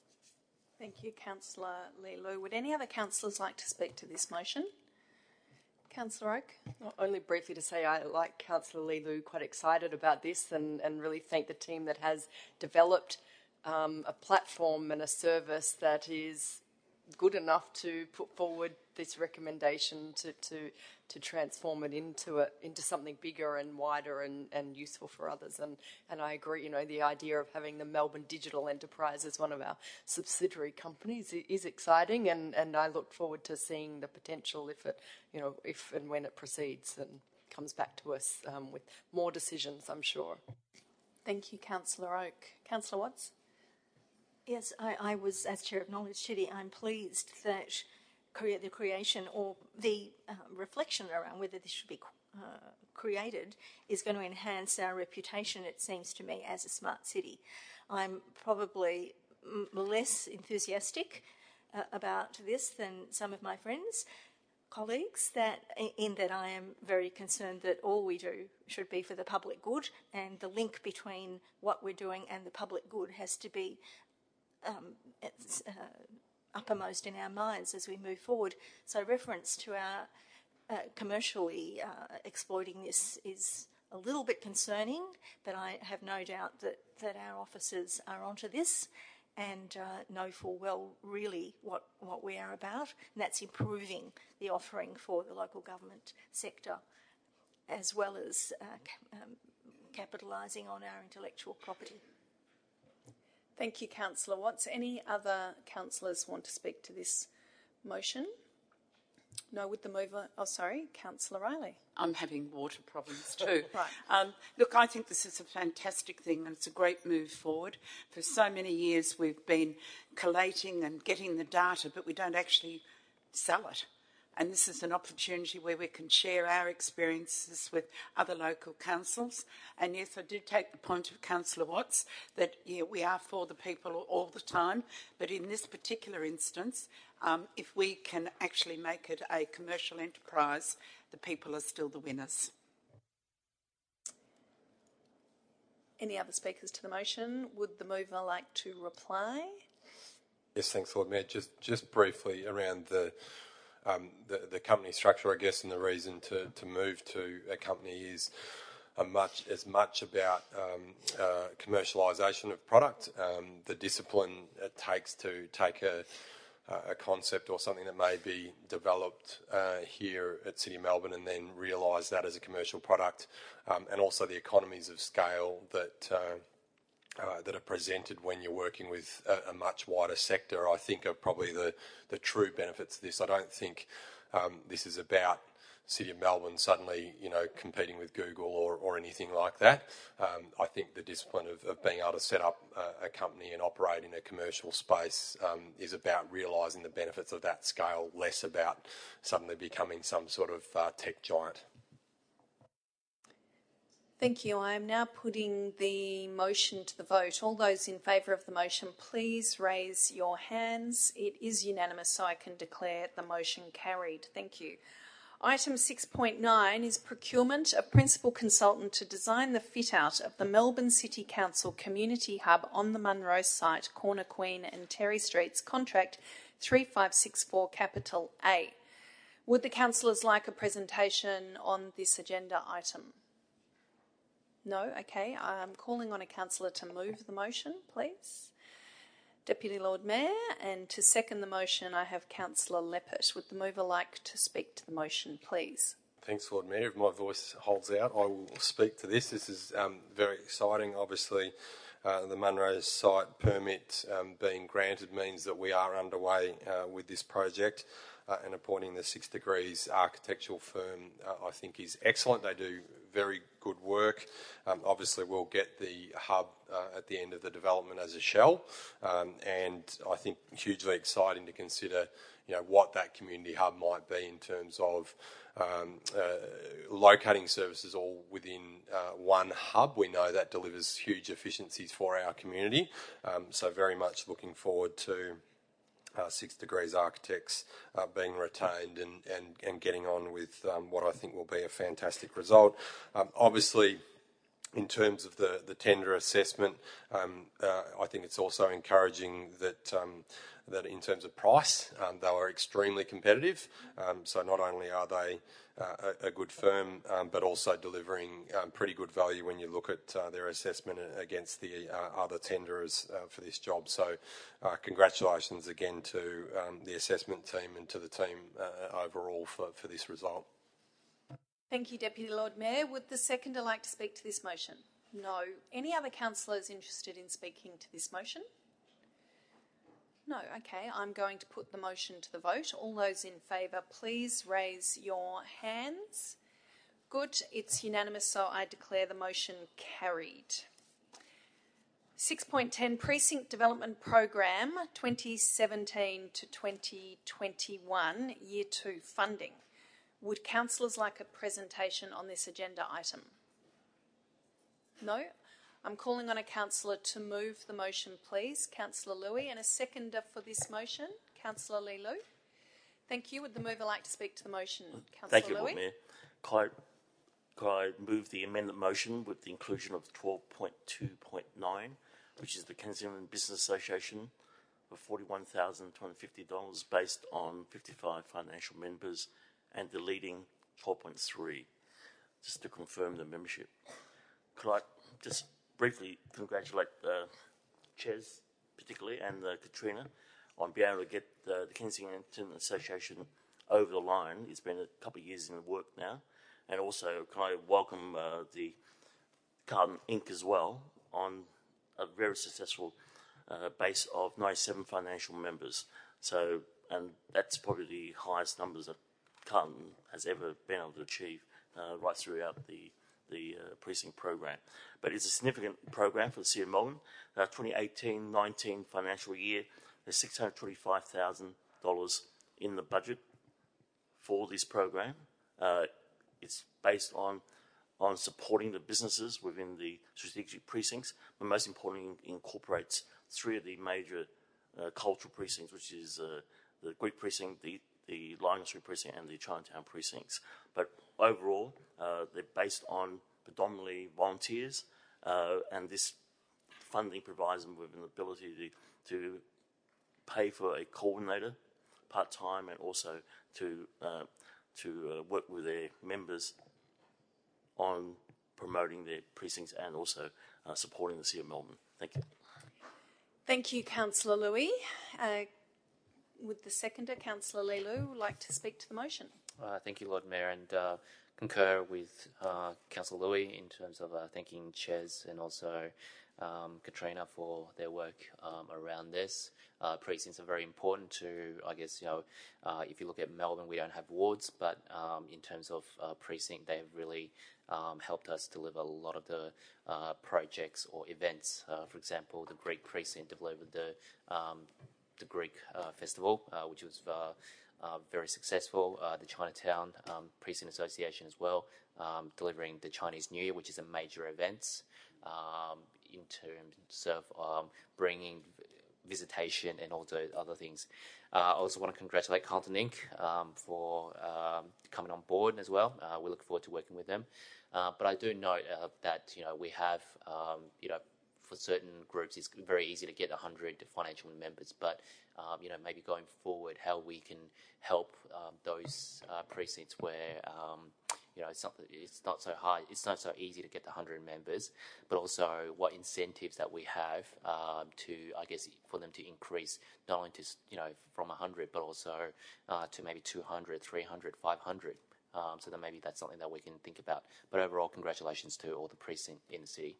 Thank you, Councillor Leloo. Would any other councillors like to speak to this motion? Councillor Oak? Well, only briefly to say I, like Councillor Leloo, quite excited about this, and, and really thank the team that has developed um, a platform and a service that is good enough to put forward this recommendation to, to, to transform it into a, into something bigger and wider and, and useful for others. And, and I agree, you know, the idea of having the Melbourne Digital Enterprise as one of our subsidiary companies is exciting, and, and I look forward to seeing the potential if it, you know, if and when it proceeds and comes back to us um, with more decisions, I'm sure. Thank you, Councillor Oak. Councillor Watts? Yes, I, I was, as Chair of Knowledge City, I'm pleased that crea- the creation or the uh, reflection around whether this should be uh, created is going to enhance our reputation, it seems to me, as a smart city. I'm probably m- less enthusiastic uh, about this than some of my friends, colleagues, that in that I am very concerned that all we do should be for the public good, and the link between what we're doing and the public good has to be um, uh, uppermost in our minds as we move forward. So reference to our uh, commercially uh, exploiting this is a little bit concerning, but I have no doubt that, that our officers are onto this and uh, know full well really what, what we are about, and that's improving the offering for the local government sector, as well as uh, um, capitalising on our intellectual property. Thank you, Councillor Watts. Any other councillors want to speak to this motion? No, with the mover. Oh, sorry, Councillor Riley. I'm having water problems too. Right. Um, look, I think this is a fantastic thing and it's a great move forward. For so many years we've been collating and getting the data, but we don't actually sell it. And this is an opportunity where we can share our experiences with other local councils. And yes, I do take the point of Councillor Watts that, yeah, we are for the people all the time. But in this particular instance, um, if we can actually make it a commercial enterprise, the people are still the winners. Any other speakers to the motion? Would the mover like to reply? Yes, thanks, Lord Mayor. Just, just briefly around the Um, the, the company structure, I guess, and the reason to, to move to a company is a much as much about um, uh, commercialisation of product, um, the discipline it takes to take a, a concept or something that may be developed uh, here at City of Melbourne and then realise that as a commercial product, um, and also the economies of scale that uh, Uh, that are presented when you're working with a, a much wider sector, I think are probably the, the true benefits of this. I don't think um, this is about City of Melbourne suddenly, you know, competing with Google or, or anything like that. Um, I think the discipline of, of being able to set up a, a company and operate in a commercial space um, is about realising the benefits of that scale, less about suddenly becoming some sort of uh, tech giant. Thank you. I am now putting the motion to the vote. All those in favour of the motion, please raise your hands. It is unanimous, so I can declare the motion carried. Thank you. Item six point nine is procurement of principal consultant to design the fit-out of the Melbourne City Council Community Hub on the Munro site, Corner Queen and Terry Streets, contract three five six four, capital A. Would the councillors like a presentation on this agenda item? No? Okay. I'm calling on a councillor to move the motion, please. Deputy Lord Mayor, and to second the motion I have Councillor Leppert. Would the mover like to speak to the motion, please? Thanks, Lord Mayor. If my voice holds out, I will speak to this. This is um, very exciting. Obviously, uh, the Munro site permit um, being granted means that we are underway uh, with this project. Uh, and appointing the Six Degrees architectural firm, uh, I think, is excellent. They do very good work. Um, obviously, we'll get the hub uh, at the end of the development as a shell, um, and I think hugely exciting to consider, you know, what that community hub might be in terms of um, uh, locating services all within uh, one hub. We know that delivers huge efficiencies for our community, um, so very much looking forward to Uh, Six Degrees Architects uh, being retained and, and, and getting on with um, what I think will be a fantastic result. Um, obviously, in terms of the, the tender assessment, um, uh, I think it's also encouraging that um, that in terms of price, um, they were extremely competitive. Um, so not only are they uh, a, a good firm, um, but also delivering um, pretty good value when you look at uh, their assessment against the uh, other tenderers uh, for this job. So uh, congratulations again to um, the assessment team and to the team uh, overall for, for this result. Thank you, Deputy Lord Mayor. Would the seconder like to speak to this motion? No. Any other councillors interested in speaking to this motion? No. Okay, I'm going to put the motion to the vote. All those in favour, please raise your hands. Good. It's unanimous, so I declare the motion carried. six point ten, Precinct Development Program twenty seventeen to twenty twenty-one, Year two funding. Would councillors like a presentation on this agenda item? No? I'm calling on a councillor to move the motion, please. Councillor Lui, and a seconder for this motion, Councillor Lee Lu. Thank you. Would the mover like to speak to the motion, Councillor Thank you, Lui? Lord Mayor. Could I, could I move the amendment motion with the inclusion of twelve point two point nine, which is the Kensington Business Association, for forty-one thousand two hundred fifty dollars based on fifty-five financial members, and deleting twelve point three, just to confirm the membership. Could I just briefly congratulate uh, Ches, particularly, and uh, Katrina on being able to get uh, the Kensington Association over the line. It's been a couple of years in the work now. And also, can I welcome uh, the Carlton Incorporated as well on a very successful uh, base of ninety-seven financial members. So, and that's probably the highest numbers that Carlton has ever been able to achieve uh, right throughout the the uh, precinct program. But it's a significant program for the City of Melbourne. Uh, twenty eighteen nineteen financial year, there's six hundred twenty-five thousand dollars in the budget for this program. Uh, it's based on on supporting the businesses within the strategic precincts, but most importantly incorporates three of the major uh, cultural precincts, which is uh, the Greek precinct, the the Lygon Street precinct, and the Chinatown precincts. But overall, uh, they're based on predominantly volunteers, uh, and this funding provides them with an ability to, to pay for a coordinator part-time, and also to uh, to uh, work with their members on promoting their precincts and also uh, supporting the City of Melbourne. Thank you. Thank you, Councillor Lui. Uh, would the seconder, Councillor Lee Lu, like to speak to the motion? Uh, thank you, Lord Mayor, and uh, concur with uh, Councillor Lui in terms of uh, thanking Ches and also um, Katrina for their work um, around this. Uh, precincts are very important to, I guess, you know, uh, if you look at Melbourne, we don't have wards, but um, in terms of uh, precinct, they have really um, helped us deliver a lot of the uh, projects or events. Uh, for example, the Greek precinct delivered the um, the Greek uh, festival, uh, which was uh, uh, very successful. Uh, the Chinatown um, Precinct Association as well, um, delivering the Chinese New Year, which is a major event um, in terms of um, bringing visitation and all the other things. Uh, I also want to congratulate Carlton Incorporated um, for um, coming on board as well. Uh, we look forward to working with them. Uh, but I do note uh, that, you know, we have, um, you know, for certain groups, it's very easy to get one hundred financial members, but um, you know, maybe going forward, how we can help um, those uh, precincts where um, you know it's not it's not so hard, it's not so easy to get the one hundred members, but also what incentives that we have um, to, I guess, for them to increase not only to, you know, from one hundred, but also uh, to maybe two hundred, three hundred, five hundred. Um, so then maybe that's something that we can think about. But overall, congratulations to all the precincts in the city.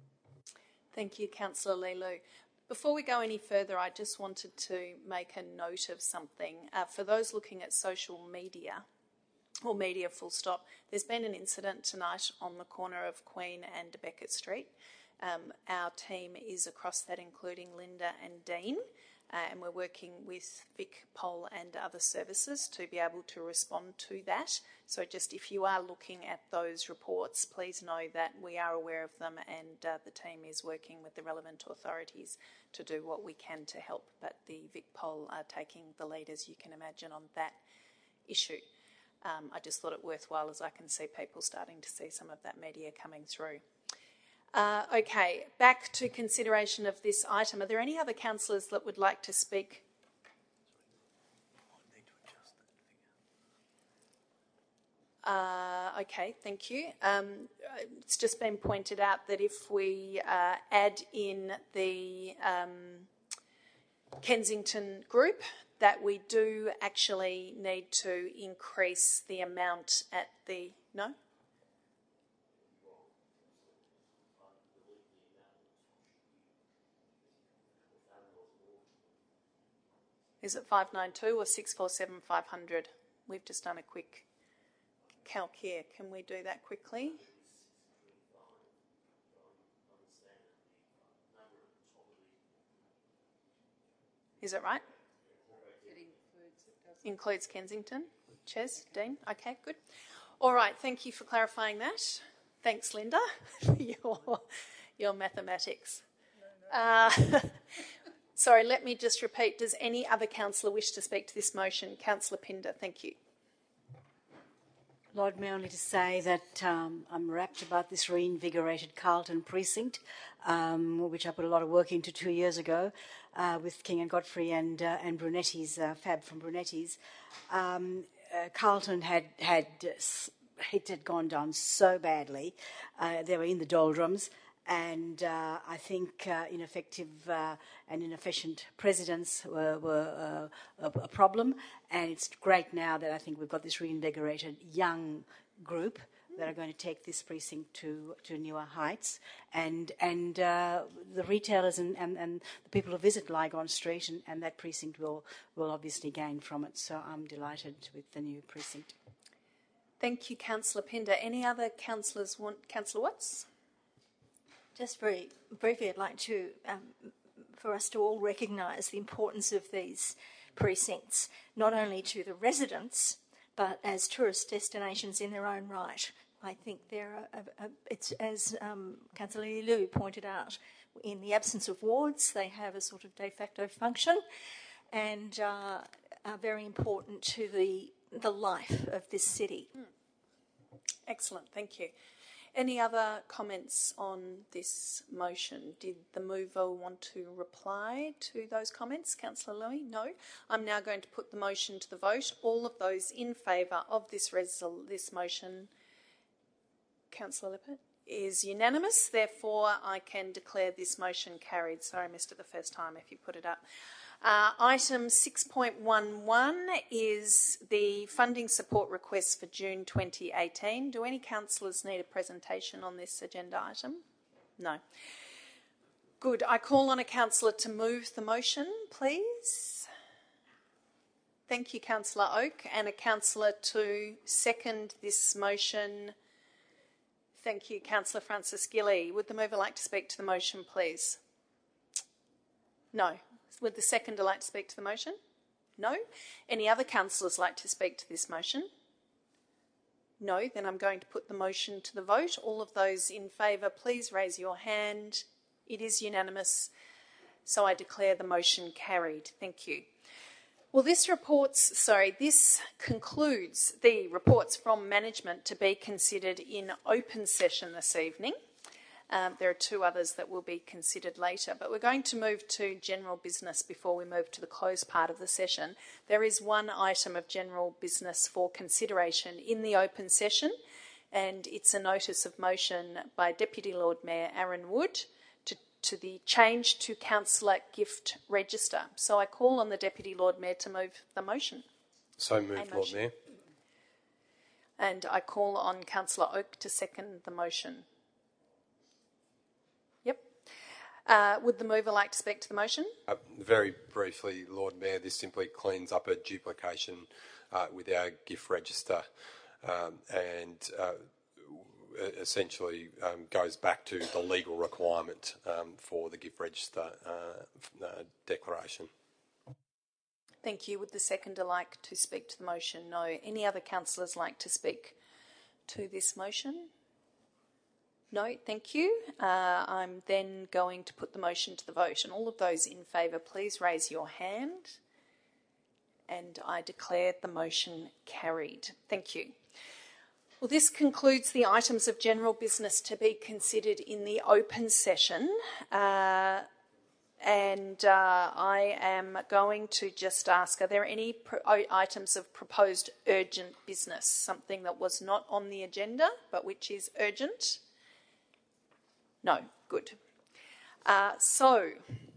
Thank you, Councillor Lee Lu. Before we go any further, I just wanted to make a note of something. Uh, for those looking at social media, or media full stop, there's been an incident tonight on the corner of Queen and Beckett Street. Um, our team is across that, including Linda and Dean, uh, and we're working with Vic Pol and other services to be able to respond to that. So just if you are looking at those reports, please know that we are aware of them, and uh, the team is working with the relevant authorities to do what we can to help. But the Vic Pol are taking the lead, as you can imagine, on that issue. Um, I just thought it worthwhile, as I can see people starting to see some of that media coming through. Uh, okay, back to consideration of this item. Are there any other councillors that would like to speak? Uh, okay, thank you. Um, it's just been pointed out that if we uh, add in the um, Kensington group, that we do actually need to increase the amount at the... No? Is it five nine two or six four seven five hundred? We've just done a quick calc here. Can we do that quickly? Is it right? It includes, it Includes Kensington. Ches, Dean, okay, good. All right, thank you for clarifying that. Thanks, Linda, for your, your mathematics. Uh, sorry, let me just repeat. Does any other councillor wish to speak to this motion? Councillor Pinder, thank you. Lord Mayor, only to say that um, I'm rapt about this reinvigorated Carlton precinct, um, which I put a lot of work into two years ago uh, with King and Godfrey and uh, and Brunetti's, uh, Fab from Brunetti's. Um, uh, Carlton had had it had gone down so badly; uh, they were in the doldrums. And uh, I think uh, ineffective uh, and inefficient presidents were, were uh, a, a problem. And it's great now that I think we've got this reinvigorated young group that are going to take this precinct to, to newer heights. And and uh, the retailers and, and, and the people who visit Lygon Street and, and that precinct will, will obviously gain from it. So I'm delighted with the new precinct. Thank you, Councillor Pinder. Any other councillors want? Councillor Watts? Just very briefly, I'd like to, um, for us to all recognise the importance of these precincts, not only to the residents, but as tourist destinations in their own right. I think they're, a, a, a, it's as um, Councillor Liu pointed out, in the absence of wards, they have a sort of de facto function and uh, are very important to the, the life of this city. Mm. Excellent, thank you. Any other comments on this motion? Did the mover want to reply to those comments? Councillor Louie? No. I'm now going to put the motion to the vote. All of those in favour of this resol- this motion, Councillor Lippert, is unanimous. Therefore, I can declare this motion carried. Sorry, I missed it the first time if you put it up. Uh, item six point one one is the funding support request for June twenty eighteen. Do any councillors need a presentation on this agenda item? No. Good. I call on a councillor to move the motion, please. Thank you, Councillor Oak. And a councillor to second this motion. Thank you, Councillor Francis Gilly. Would the mover like to speak to the motion, please? No. Would the seconder like to speak to the motion? No. Any other councillors like to speak to this motion? No. Then I'm going to put the motion to the vote. All of those in favour, please raise your hand. It is unanimous, so I declare the motion carried. Thank you. Well, this reports, sorry, this concludes the reports from management to be considered in open session this evening. Um, there are two others that will be considered later, but we're going to move to general business before we move to the closed part of the session. There is one item of general business for consideration in the open session, and it's a notice of motion by Deputy Lord Mayor Aaron Wood to, to the change to councillor gift register. So I call on the Deputy Lord Mayor to move the motion. So moved, Lord Mayor. And I call on Councillor Oak to second the motion. Uh, would the mover like to speak to the motion? Uh, very briefly, Lord Mayor, this simply cleans up a duplication uh, with our gift register um, and uh, essentially um, goes back to the legal requirement um, for the gift register uh, uh, declaration. Thank you. Would the seconder like to speak to the motion? No. Any other councillors like to speak to this motion? No, thank you. Uh, I'm then going to put the motion to the vote. And all of those in favour, please raise your hand. And I declare the motion carried. Thank you. Well, this concludes the items of general business to be considered in the open session. Uh, and uh, I am going to just ask, are there any pro- items of proposed urgent business? Something that was not on the agenda, but which is urgent? No, good. Uh, so,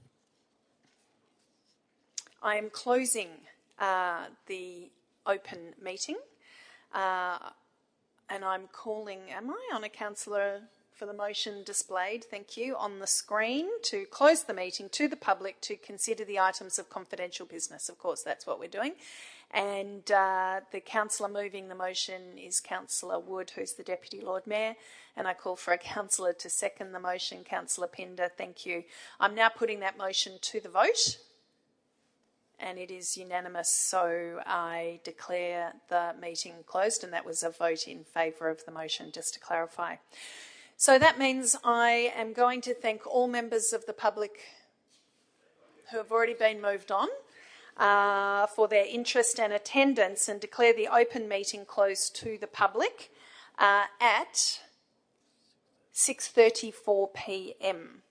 I am closing uh, the open meeting uh, and I'm calling, am I on a councillor for the motion displayed, thank you, on the screen to close the meeting to the public to consider the items of confidential business. Of course, that's what we're doing. And uh, the councillor moving the motion is Councillor Wood, who's the Deputy Lord Mayor, and I call for a councillor to second the motion, Councillor Pinder. Thank you. I'm now putting that motion to the vote, and it is unanimous, so I declare the meeting closed, and that was a vote in favour of the motion, just to clarify. So that means I am going to thank all members of the public who have already been moved on uh, for their interest and attendance, and declare the open meeting closed to the public uh, at six thirty-four p m.